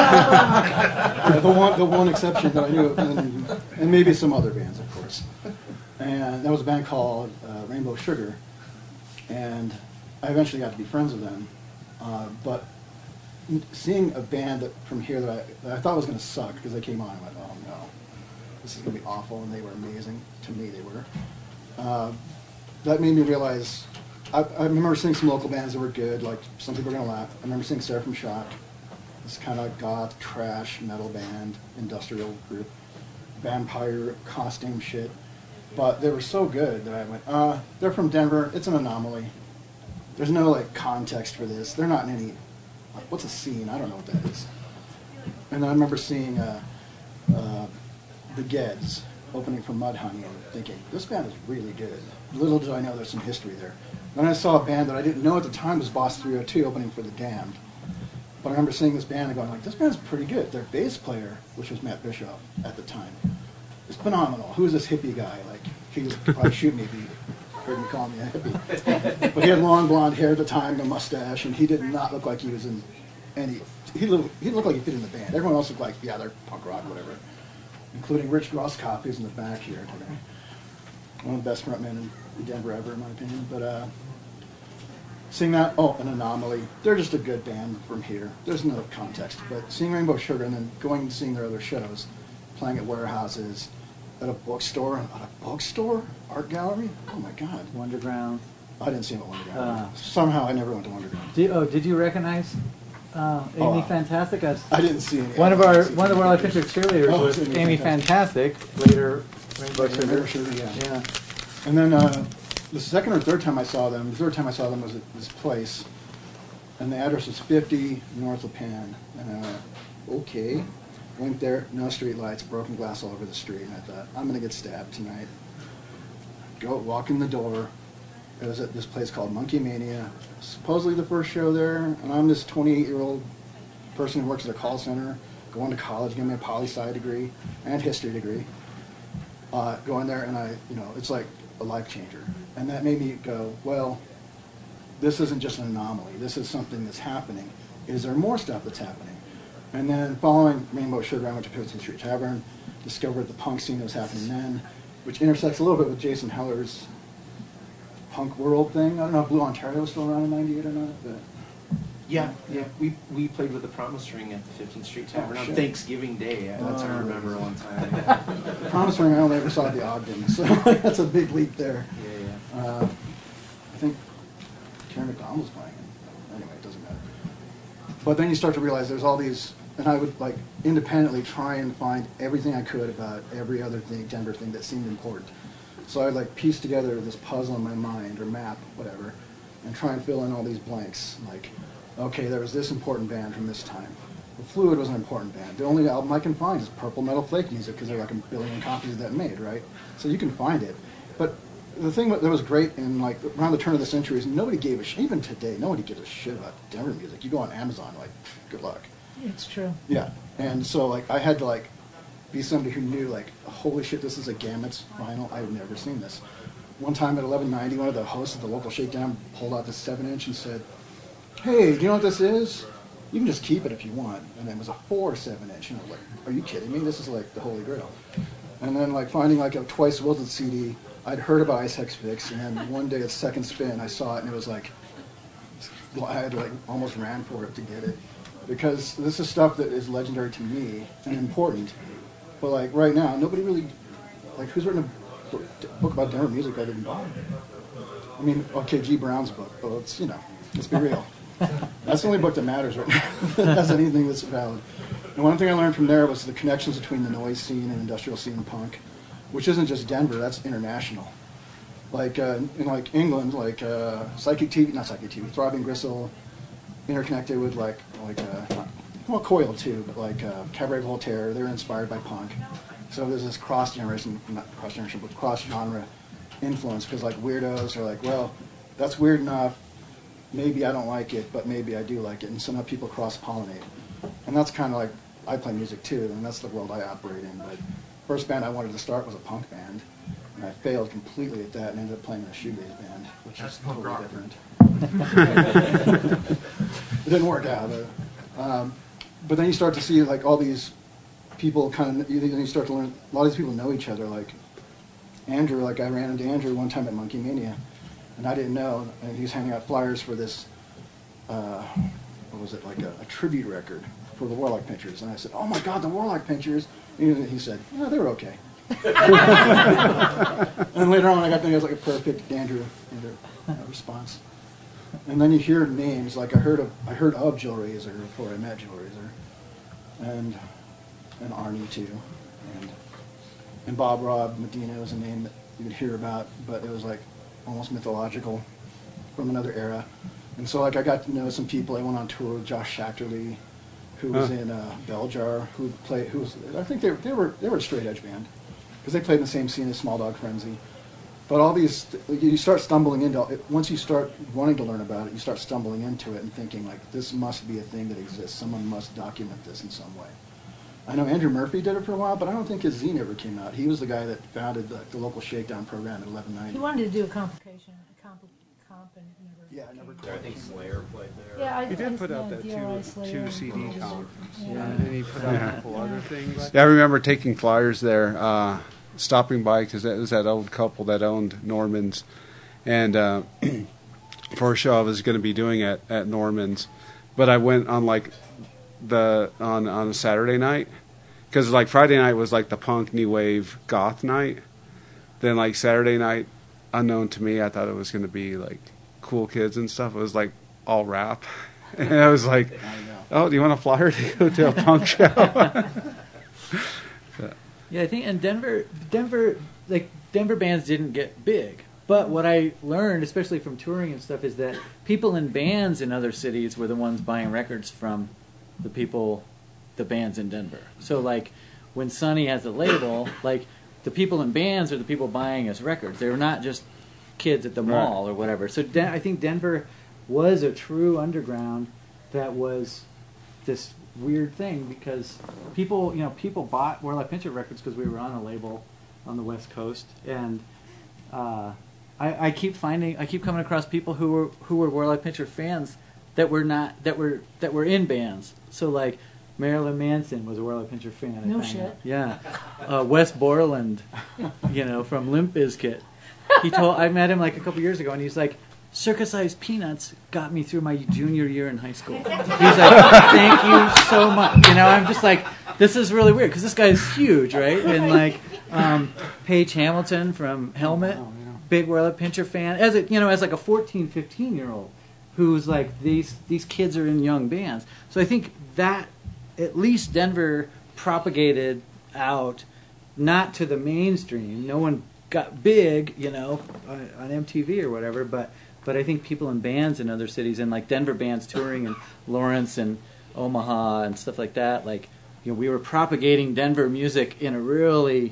Yeah, the one, the one exception that I knew, and, and maybe some other bands, of course. And that was a band called uh, Rainbow Sugar, and I eventually got to be friends with them. Uh, but seeing a band that from here that I, that I thought was going to suck because they came on, I went, oh no, this is going to be awful, and they were amazing. To me, they were. Uh, that made me realize. I, I remember seeing some local bands that were good, like some people are going to laugh. I remember seeing Seraphim Shock, this kind of goth, trash, metal band, industrial group, vampire costume shit. But they were so good that I went, uh, they're from Denver, it's an anomaly. There's no like context for this. They're not in any, what's a scene? I don't know what that is. And then I remember seeing uh, uh, the Geds opening for Mudhoney and thinking, this band is really good. Little did I know there's some history there. Then I saw a band that I didn't know at the time was Boss three oh two opening for The Damned. But I remember seeing this band and going like, this band's pretty good. Their bass player, which was Matt Bischoff at the time, is phenomenal. Who is this hippie guy? Like, he would probably shoot me if he heard me call me a hippie. But he had long blonde hair at the time, a mustache, and he did not look like he was in any, he looked, he looked like he fit in the band. Everyone else looked like, yeah, they're punk rock, whatever. Including Rich Grosskopf, who's in the back here today. One of the best frontmen in Denver ever, in my opinion. But uh, seeing that, oh, an Anomaly. They're just a good band from here. There's no context. But seeing Rainbow Sugar and then going and seeing their other shows, playing at warehouses, at a bookstore, at a bookstore, art gallery. Oh my God. Wonderground. I didn't see him at Wonderground. Uh, Somehow I never went to Wonderground. Did, oh, did you recognize uh, Amy Oh, Fantastic? As I didn't see any. One of our one of the World Picture cheerleaders Oh, was Amy Amy Fantastic. Fantastic. Later, Rainbow Rainbow Sugar. Sugar, yeah. Yeah. And then uh, the second or third time I saw them, the third time I saw them was at this place, and the address was fifty North LaPan. And I went, okay. Went there, no street lights, broken glass all over the street, and I thought, I'm going to get stabbed tonight. Go walk in the door. It was at this place called Monkey Mania, supposedly the first show there, and I'm this twenty-eight-year-old person who works at a call center, going to college, getting my poli-sci degree and history degree. Uh, going there, and I, you know, it's like a life changer. And that made me go, well, this isn't just an anomaly. This is something that's happening. Is there more stuff that's happening? And then following Rainbow Sugar, I went to Pittston Street Tavern, discovered the punk scene that was happening then, which intersects a little bit with Jason Heller's punk world thing. I don't know if Blue Ontario was still around in ninety-eight or not, but... Yeah, yeah. We we played with the Promise Ring at the fifteenth Street Tavern Oh, on shit. Thanksgiving Day. That's Oh, I remember a long time. The Promise Ring, I only ever saw at the Ogden, so that's a big leap there. Yeah, yeah. Uh, I think Karen McDonald was playing it. Anyway, it doesn't matter. But then you start to realize there's all these, and I would like independently try and find everything I could about every other thing, Denver thing that seemed important. So I'd like piece together this puzzle in my mind, or map, whatever, and try and fill in all these blanks. Like, okay, there was this important band from this time. The Fluid was an important band. The only album I can find is Purple Metal Flake Music, because there are like a billion copies of that made, right? So you can find it. But the thing that was great in like around the turn of the century is nobody gave a shit. Even today, nobody gives a shit about Denver music. You go on Amazon, like, good luck. It's true. Yeah, and so like I had to like be somebody who knew like, holy shit, this is a Gamuts vinyl. I've never seen this. One time at eleven ninety, one of the hosts of the local shakedown pulled out this seven inch and said, "Hey, do you know what this is? You can just keep it if you want." And it was a four seven inch, and I was like, "Are you kidding me? This is like the Holy Grail." And then like finding like a Twice Wilted C D, I'd heard about Ice Hex Fix, and then one day at second spin, I saw it, and it was like, well, I had like almost ran for it to get it, because this is stuff that is legendary to me and important. But like right now, nobody really, like, who's written a book, book about Denver music other than Bob? I mean, okay, G. Brown's book, but it's, you know, let's be real. That's the only book that matters right now. That has anything that's valid. And one thing I learned from there was the connections between the noise scene and industrial scene and punk, which isn't just Denver, that's international. Like uh, in like England, like uh, Psychic T V, not Psychic T V, Throbbing Gristle, interconnected with like like uh, well, Coil too, but like uh, Cabaret Voltaire, they're inspired by punk. So there's this cross generation, not cross generation, but cross genre influence, because like weirdos are like, well, that's weird enough. Maybe I don't like it, but maybe I do like it, and so now people cross-pollinate. And that's kind of like, I play music too, and that's the world I operate in. But first band I wanted to start was a punk band, and I failed completely at that and ended up playing in a shoegaze band, which That's is punk totally rock. different. It didn't work out. But, um, but then you start to see like all these people kind of, you, you start to learn, a lot of these people know each other. Like Andrew, like I ran into Andrew one time at Monkey Mania, and I didn't know, and he was handing out flyers for this, uh, what was it, like a, a tribute record for the Warlock Pinchers. And I said, "Oh my God, the Warlock Pinchers!" And he said, "No, they were okay." And later on, I got the, it was like a perfect Andrew, Andrew uh, response. And then you hear names, like I heard of, I heard of Joe Razor before I met Joe Razor, and and Arnie too, and and Bob Rob Medina was a name that you would hear about, but it was like almost mythological from another era. And so like I got to know some people. I went on tour with Josh Shacterly, who was Huh. in uh, Belljar, who played, who was, I think they, they were they were a straight edge band, because they played in the same scene as Small Dog Frenzy. But all these, you start stumbling into it. Once you start wanting to learn about it, you start stumbling into it and thinking like, this must be a thing that exists. Someone must document this in some way. I know Andrew Murphy did it for a while, but I don't think his zine ever came out. He was the guy that founded the, the local shakedown program at eleven ninety. He wanted to do a complication, a comp, comp and never. Yeah, I never. I think Slayer played there. Yeah, I, He did I- put out yeah, that D R I two, Slayer two and C D others. conference. Yeah. And then he put out Yeah. a couple Yeah. other things. Yeah, I remember taking flyers there, uh, stopping by, because it was that old couple that owned Norman's. And uh, for a show I was going to be doing at, at Norman's, but I went on like the on on a Saturday night because like Friday night was like the punk new wave goth night. Then like Saturday night, unknown to me, I thought it was going to be like cool kids and stuff. It was like all rap, and I was like, "Oh, do you want a flyer to go to a punk show?" So. Yeah, I think in Denver, Denver, like Denver bands didn't get big. But what I learned, especially from touring and stuff, is that people in bands in other cities were the ones buying records from the people, the bands in Denver. So like when Sonny has a label, like the people in bands are the people buying us records. They were not just kids at the mall or whatever. So Den- I think Denver was a true underground that was this weird thing because people, you know, people bought Warlock Pincher records because we were on a label on the West Coast, and uh, I, I keep finding, I keep coming across people who were who were Warlock Pincher fans that were not that were that were in bands. So like Marilyn Manson was a Warlock Pincher fan. I No found shit. out. Yeah, uh, Wes Borland, you know, from Limp Bizkit. He told I met him like a couple years ago, and he's like, "Circus-Sized Peanuts got me through my junior year in high school." He's like, "Thank you so much." You know, I'm just like, this is really weird because this guy's huge, right? And like um, Paige Hamilton from Helmet, big Warlock Pincher fan, as a you know, as like a fourteen, fifteen year old who's like these these kids are in young bands. So I think that at least Denver propagated out, not to the mainstream. No one got big, you know, on, on M T V or whatever, but but I think people in bands in other cities, and like Denver bands touring in Lawrence and Omaha and stuff like that, like, you know, we were propagating Denver music in a really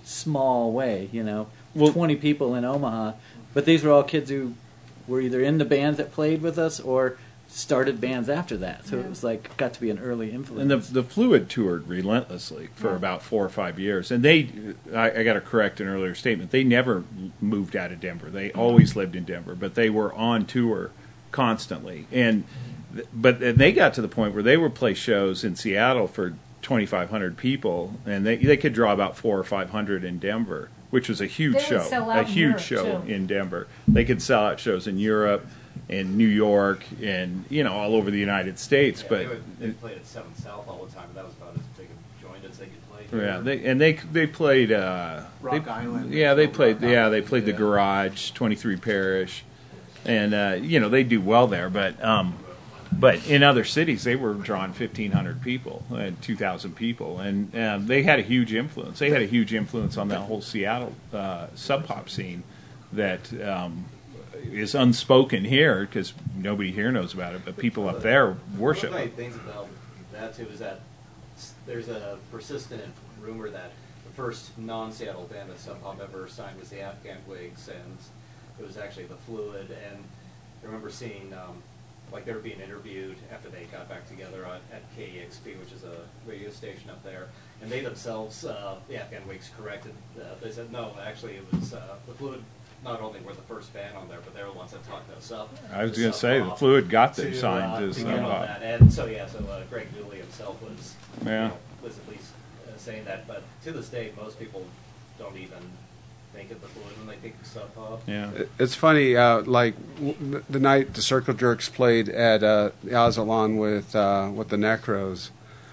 small way, you know, well, twenty people in Omaha, but these were all kids who were either in the bands that played with us or started bands after that, so yeah. It was like got to be an early influence. And the the Fluid toured relentlessly for yeah. about four or five years, and they, I, I got to correct an earlier statement. They never moved out of Denver. They always lived in Denver, but they were on tour constantly. And but and they got to the point where they would play shows in Seattle for twenty-five hundred people, and they they could draw about four or five hundred in Denver, which was a huge They show, would sell out a in huge Europe, show too. in Denver. They could sell out shows in Europe, in New York, and you know all over the United States. Yeah, but they, would, they played at Seven South all the time, and that was about as big a joint as they could play. yeah, they, and they they played uh, Rock they, Island. Yeah, they played. Rock Yeah, Island, they played yeah. the Garage, twenty-three Parish, and uh, you know they do well there. But um, but in other cities, they were drawing fifteen hundred people and two thousand people, and um, they had a huge influence. They had a huge influence on that whole Seattle uh, sub pop scene that. Um, is unspoken here because nobody here knows about it, but people up there worship One of it. the things about that too is that there's a persistent rumor that the first non-Seattle band that Sub Pop ever signed was the Afghan Wigs, and it was actually the Fluid. And I remember seeing um, like they were being interviewed after they got back together on, at K E X P, which is a radio station up there, and they themselves, uh, the Afghan Wigs, corrected. Uh, they said no, actually it was uh, the Fluid. Not only were the first band on there, but they were the ones that talked us up. I was going to say the Fluid got them to, signed uh, to to Sub get on Pop. that. And so yeah, so uh, Greg Dooley himself was Yeah. you know, was at least uh, saying that. But to this day, most people don't even think of the Fluid when they think of Sub Pop. Yeah, It's funny, uh, like w- the night the Circle Jerks played at uh, Azalon with uh, with the Necros,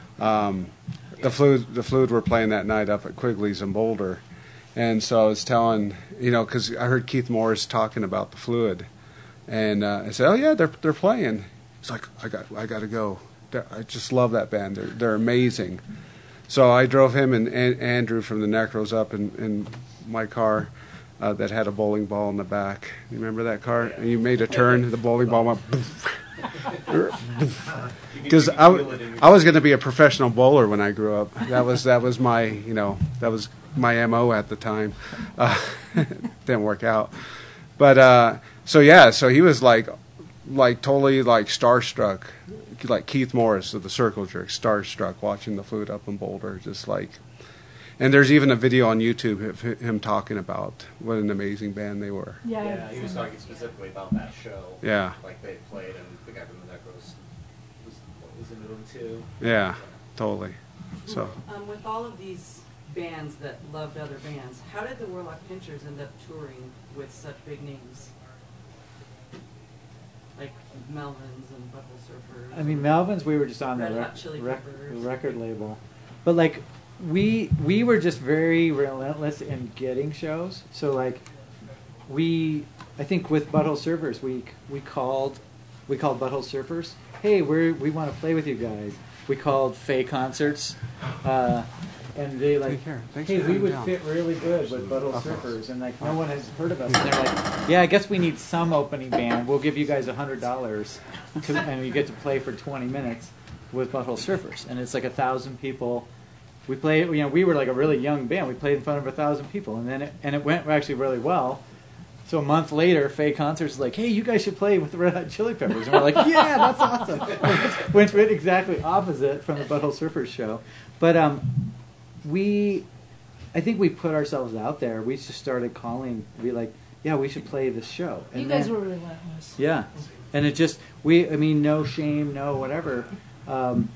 um, the Fluid the Fluid were playing that night up at Quigley's in Boulder, and so I was telling you know because I heard Keith Morris talking about the Fluid, and uh, I said, oh yeah, they're they're playing. He's like, I got I got to go. They're, I just love that band. They're they're amazing. So I drove him and, and Andrew from the Necros up in, in my car uh, that had a bowling ball in the back. You remember that car? And you made a turn, the bowling ball went because I, w- I was going to be a professional bowler when I grew up. That was that was my you know that was my M O at the time. Uh, didn't work out, but uh, so yeah, so he was like like totally like starstruck. Like Keith Morris of the Circle Jerks, starstruck watching the Fluid up in Boulder, just like. And there's even a video on YouTube of him talking about what an amazing band they were. Yeah, yeah he was talking specifically about that show. Yeah. Like they played, and the guy from the Necros was, was into them too. Yeah, totally. So. Um, with all of these bands that loved other bands, how did the Warlock Pinchers end up touring with such big names? like Melvins and Butthole Surfers. I mean, Melvins, we were just on Red the Hot rec- Chili rec- Peppers. record label. But, like, we we were just very relentless in getting shows. So, like, we, I think with Butthole Surfers, we we called we called Butthole Surfers, hey, we we want to play with you guys. We called Fay Concerts, uh, and they like, hey, we would fit really good with Butthole Surfers, and like no one has heard of us. And they're like, yeah, I guess we need some opening band. We'll give you guys a hundred dollars, and you get to play for twenty minutes with Butthole Surfers, and it's like a thousand people. We played, you know, we were like a really young band. We played in front of a thousand people, and then it, and it went actually really well. So a month later, Fay Concerts is like, hey, you guys should play with the Red Hot Chili Peppers. And we're like, yeah, that's awesome. Which went exactly opposite from the Butthole Surfers show. But um, we, I think we put ourselves out there. We just started calling, we like, yeah, we should play this show. And You guys then- were relentless. Yeah. And it just, we, I mean, no shame, no whatever. Um,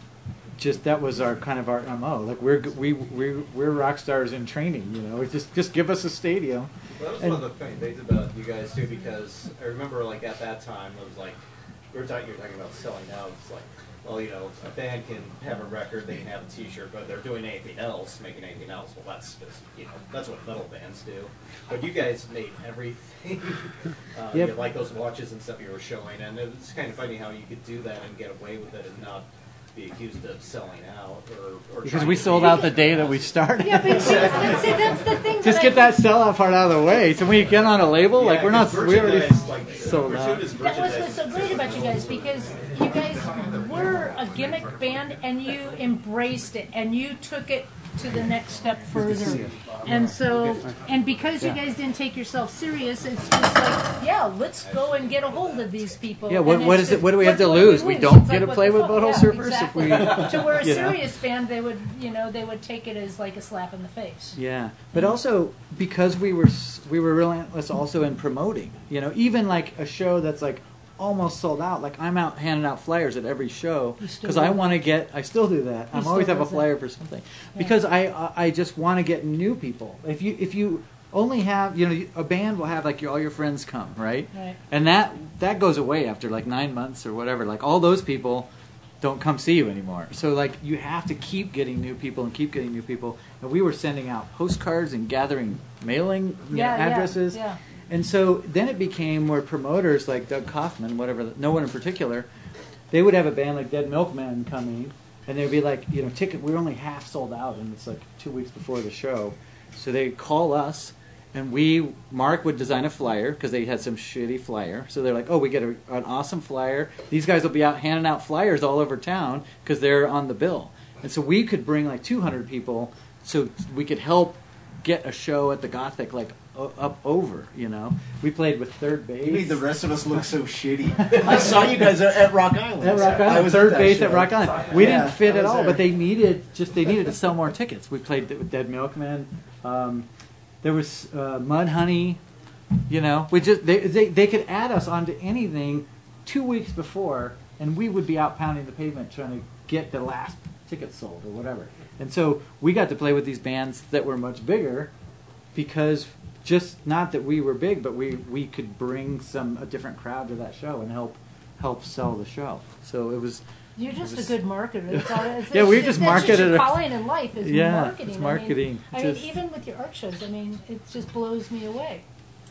just that was our kind of our M O. Like we're we we we're rock stars in training, you know. Just just give us a stadium. Well, that was And- one of the funny things about you guys too, because I remember like at that time it was like we were talking. You were talking about selling out. It's like, well, you know, a band can have a record, they can have a T-shirt, but they're doing anything else, making anything else. Well, that's just, you know, that's what metal bands do. But you guys made everything. uh, Yep. you had, like those watches and stuff you were showing, and it's kind of funny how you could do that and get away with it and not be accused of selling out or, or Because trying we to sold be- out the day that we started. Yeah, but see, but see, that's the thing. Just that get I, that sellout part out of the way. So when you get on a label, like Yeah, we're not, 'cause we already merchandise, like, sold out. gratuitous That was merchandise what's so great about you guys, because you guys were a gimmick band and you embraced it and you took it to the next step further. And so, and because you Yeah. guys didn't take yourself serious, it's just like, yeah, let's go and get a hold of these people. Yeah, what- And what it's is it- just, what do we have to do lose? We don't It's get to what play the with fuck? Butthole Yeah, Surfers if exactly. we- To where a you know. serious band, they would, you know, they would take it as like a slap in the face. Yeah, but also because we were s- we were relentless also in promoting. You know, even like a show that's like almost sold out. Like I'm out handing out flyers at every show You still because do I that? want to get. I still do that. He I'm always still have a does that. flyer for something Yeah. because I I I just want to get new people. If you if you only have, you know, a band will have like your, all your friends come, right? Right. And that that goes away after like nine months or whatever. Like all those people don't come see you anymore. So like you have to keep getting new people and keep getting new people. And we were sending out postcards and gathering mailing you Yeah, know, yeah, addresses. yeah. And so then it became where promoters like Doug Kaufman, whatever, no one in particular, they would have a band like Dead Milkmen coming, and they'd be like, you know, ticket, we're only half sold out, and it's like two weeks before the show. So they'd call us, and we, Mark would design a flyer, because they had some shitty flyer. So they're like, oh, we get a, an awesome flyer. These guys will be out handing out flyers all over town, because they're on the bill. And so we could bring like two hundred people, so we could help get a show at the Gothic, like, o- up over, you know. We played with Third Base. You made the rest of us look so shitty. I saw you guys at, at Rock Island. At Rock I Island, was third that base show. at Rock Island. We Yeah, didn't fit I at was all, there. but they needed just they needed to sell more tickets. We played with Dead Milkmen. Um, there was uh, Mudhoney. You know, we just they, they they could add us onto anything two weeks before, and we would be out pounding the pavement trying to get the last ticket sold or whatever. And so we got to play with these bands that were much bigger, because just not that we were big, but we, we could bring some a different crowd to that show and help help sell the show. So it was. You're just it was- a good marketer. It's all, it's, Yeah, we it's, just that's marketed Your it. calling in life is Yeah, marketing. it's I mean- marketing. I mean, Just- even with your art shows, I mean, it just blows me away.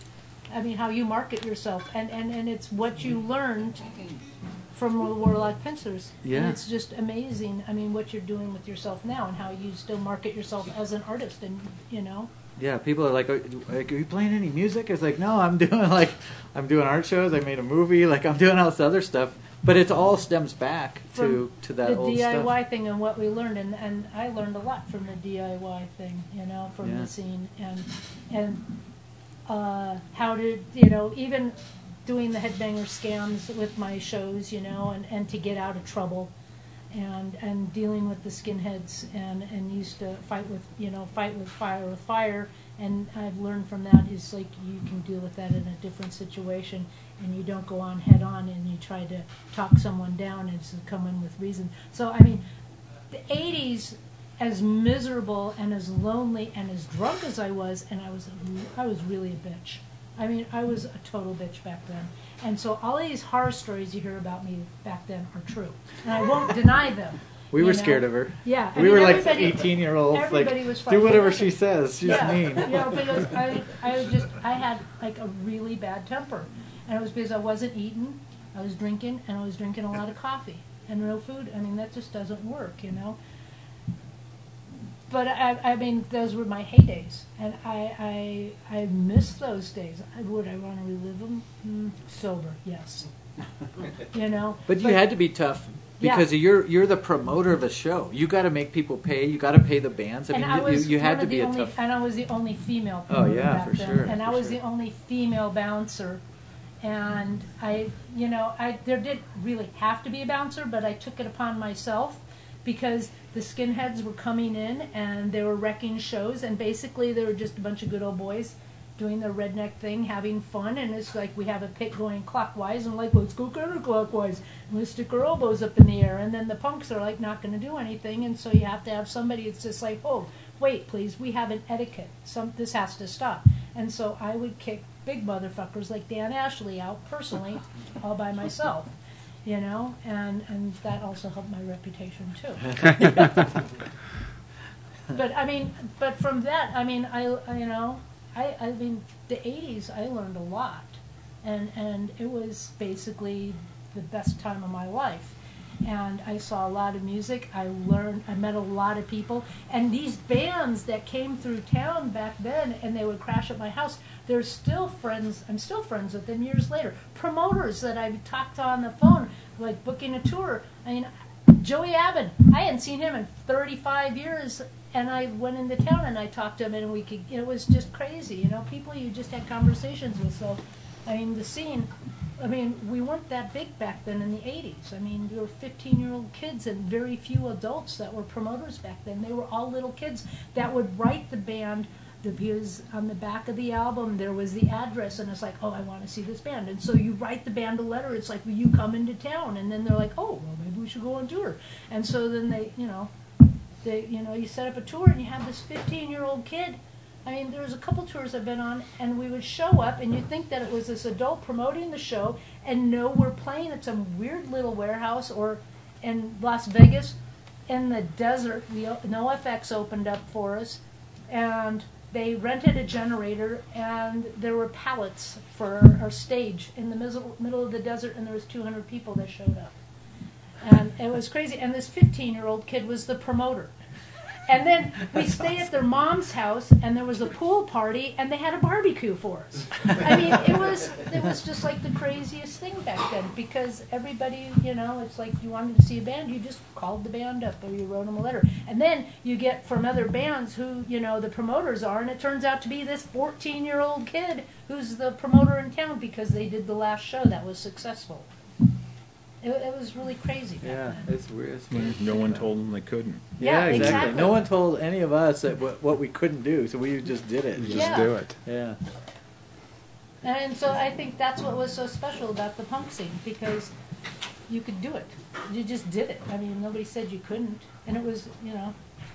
I mean, how you market yourself, and, and, and it's what you learned from the Warlock Pincers. And Yeah. it's just amazing. I mean, what you're doing with yourself now, and how you still market yourself as an artist, and you know. Yeah, people are like, "Are like, are you playing any music?" It's like, no, I'm doing like, I'm doing art shows. I made a movie. Like, I'm doing all this other stuff. But it all stems back to to that the old D I Y stuff. thing and what we learned, and, and I learned a lot from the D I Y thing, you know, from Yeah. the scene, and and uh, how to, you know, even doing the headbanger scams with my shows, you know, and, and to get out of trouble, and and dealing with the skinheads, and, and used to fight with, you know, fight with fire with fire, and I've learned from that is like you can deal with that in a different situation, and you don't go on head on and you try to talk someone down and to come in with reason. So I mean, the eighties, as miserable and as lonely and as drunk as I was, and I was I was really a bitch. I mean, I was a total bitch back then. And so all these horror stories you hear about me back then are true. And I won't deny them. We were you know? scared of her. Yeah. I We mean, were like everybody- eighteen-year-olds, like, everybody was do fighting whatever with she me. says. She's yeah. mean. You know, because I, I was just, I had like a really bad temper. And it was because I wasn't eating, I was drinking, and I was drinking a lot of coffee. And no food. I mean, that just doesn't work, you know? But I, I mean, those were my heydays, and I, I, I miss those days. I, would I want to relive them? Mm, sober, yes. You know. But you had to be tough Yeah. because you're you're the promoter of a show. You got to make people pay. You got to pay the bands. I and mean, I you, was you, you had one to of be the a only, tough. and I was the only female. Oh, promoter yeah, back for then, sure, And for I was sure. the only female bouncer, and I, you know, I there did really have to be a bouncer, but I took it upon myself. Because the skinheads were coming in and they were wrecking shows, and basically they were just a bunch of good old boys doing their redneck thing, having fun, and it's like we have a pit going clockwise, and like, let's go counterclockwise, and let's stick our elbows up in the air, and then the punks are like not going to do anything, and so you have to have somebody that's just like, oh, wait, please, we have an etiquette, some this has to stop. And so I would kick big motherfuckers like Dan Ashley out personally, all by myself. You know, and, and that also helped my reputation too. But I mean, but from that, I mean, I, I you know, I, I mean, the eighties, I learned a lot, and and it was basically the best time of my life. And I saw a lot of music. I learned, I met a lot of people, and these bands that came through town back then, and they would crash at my house. They're still friends. I'm still friends with them years later. Promoters that I talked to on the phone, like booking a tour. I mean, Joey Abbott. I hadn't seen him in thirty-five years, and I went into town and I talked to him, and we could. It was just crazy, you know. People you just had conversations with. So, I mean, the scene. I mean, we weren't that big back then in the eighties. I mean, there were fifteen-year-old kids and very few adults that were promoters back then. They were all little kids that would write the band. Because on the back of the album there was the address, and it's like, oh, I want to see this band. And so you write the band a letter. It's like, will you come into town? And then they're like, oh, well, maybe we should go on tour. And so then they, you know, they, you know, you set up a tour, and you have this fifteen-year-old kid. I mean, there was a couple tours I've been on, and we would show up, and you'd think that it was this adult promoting the show, and no, we're playing at some weird little warehouse or in Las Vegas in the desert. We, NoFX opened up for us, and they rented a generator, and there were pallets for our stage in the middle, middle of the desert, and there was two hundred people that showed up. And it was crazy. And this fifteen-year-old kid was the promoter. And then we stayed at their mom's house, and there was a pool party, and they had a barbecue for us. I mean, it was it was just like the craziest thing back then, because everybody, you know, it's like you wanted to see a band, you just called the band up, or you wrote them a letter. And then you get from other bands who, you know, the promoters are, and it turns out to be this fourteen-year-old kid who's the promoter in town because they did the last show that was successful. It, it was really crazy back Yeah, then. it's weird. It's weird. No one told them they couldn't. Yeah, Yeah, exactly. exactly. No one told any of us that what, what we couldn't do, so we just did it. Just Yeah. do it. Yeah. And so I think that's what was so special about the punk scene, because you could do it. You just did it. I mean, nobody said you couldn't. And it was, you know,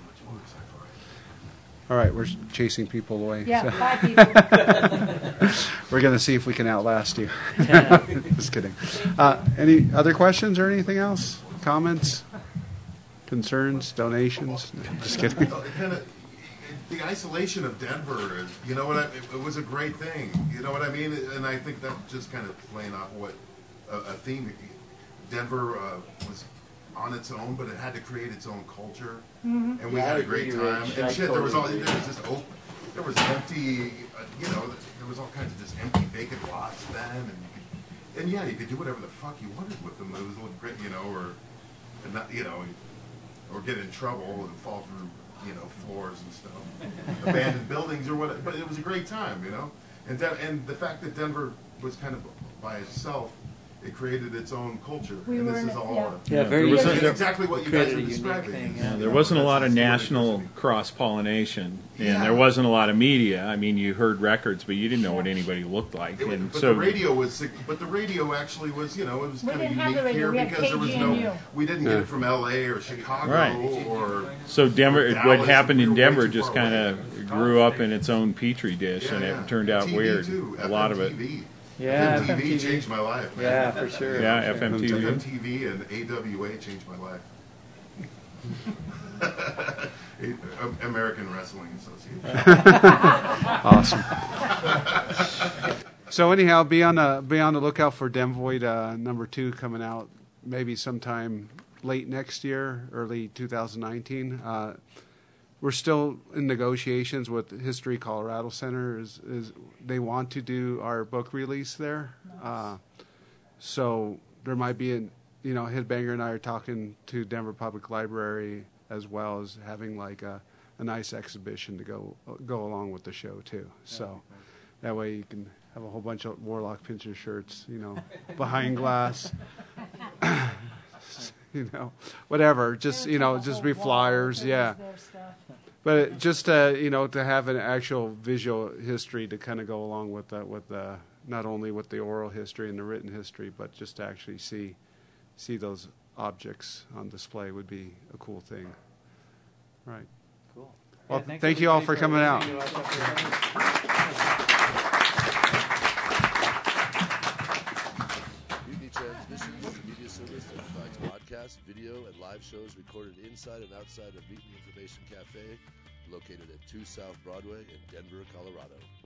All right, we're chasing people away. yeah, so- five people. We're going to see if we can outlast you. Just kidding. Uh, any other questions or anything else? Comments? Concerns? Donations? No, just kidding. Kind of, the isolation of Denver, is- you know what? I, it, it was a great thing. You know what I mean? And I think that just kind of playing off what a, a theme. Denver uh, was on its own, but it had to create its own culture, Mhm. and we Yeah, had I a great agree, time. Rich. And I shit, there was all totally there agree. was just open, there was empty, uh, you know, there was all kinds of just empty, vacant lots then, and and yeah, you could do whatever the fuck you wanted with them. It was a little great, you know, or and not, you know, or get in trouble and fall through, you know, floors and stuff, abandoned buildings or whatever. But it was a great time, you know. And Den- and the fact that Denver was kind of by itself, it created its own culture. We and were this in is it, all yeah. uh, Yeah, very this good. is exactly what you guys Created are a unique describing. thing, You yeah. know, There wasn't a lot of that's- that's national cross pollination, and Yeah. there wasn't a lot of media. I mean, you heard records, but you didn't know what anybody looked like. It was- And but so the radio was, sig- but the radio actually was, you know, it was We kind of didn't have the unique radio, here we had because there was K G N U. no, we didn't get Yeah. it from L A or Chicago Right. or. So Denver, or what Dallas. happened We in were way Denver too just far kind away. of grew up in its own petri dish, Yeah, and yeah. it turned out T V weird. too, A lot of it. F M T V. Yeah, F M T V F M T V changed my life, man. Yeah, for sure. Yeah, for F M T V. F M T V and A W A changed my life. A- American Wrestling Association. Awesome. So anyhow, be on the be on the lookout for Denvoid uh, number two coming out maybe sometime late next year, early two thousand nineteen. Uh, we're still in negotiations with History Colorado Center. Is, is they want to do our book release there, uh, so there might be an you know Headbanger and I are talking to Denver Public Library as well as having like a, a nice exhibition to go go along with the show too. So that way you can have a whole bunch of Warlock Pincher shirts, you know, behind glass. You know, whatever. Just you know, just be flyers, yeah. But just uh, you know, to have an actual visual history to kind of go along with the, with the not only with the oral history and the written history, but just to actually see see those objects on display would be a cool thing. Right. Cool. Well, Yeah, thanks thank you all everybody for coming out. listening to us up here. Mutiny Transmissions is a media service that provides podcasts, video, and live shows recorded inside and outside of Mutiny Information Cafe, located at two South Broadway in Denver, Colorado.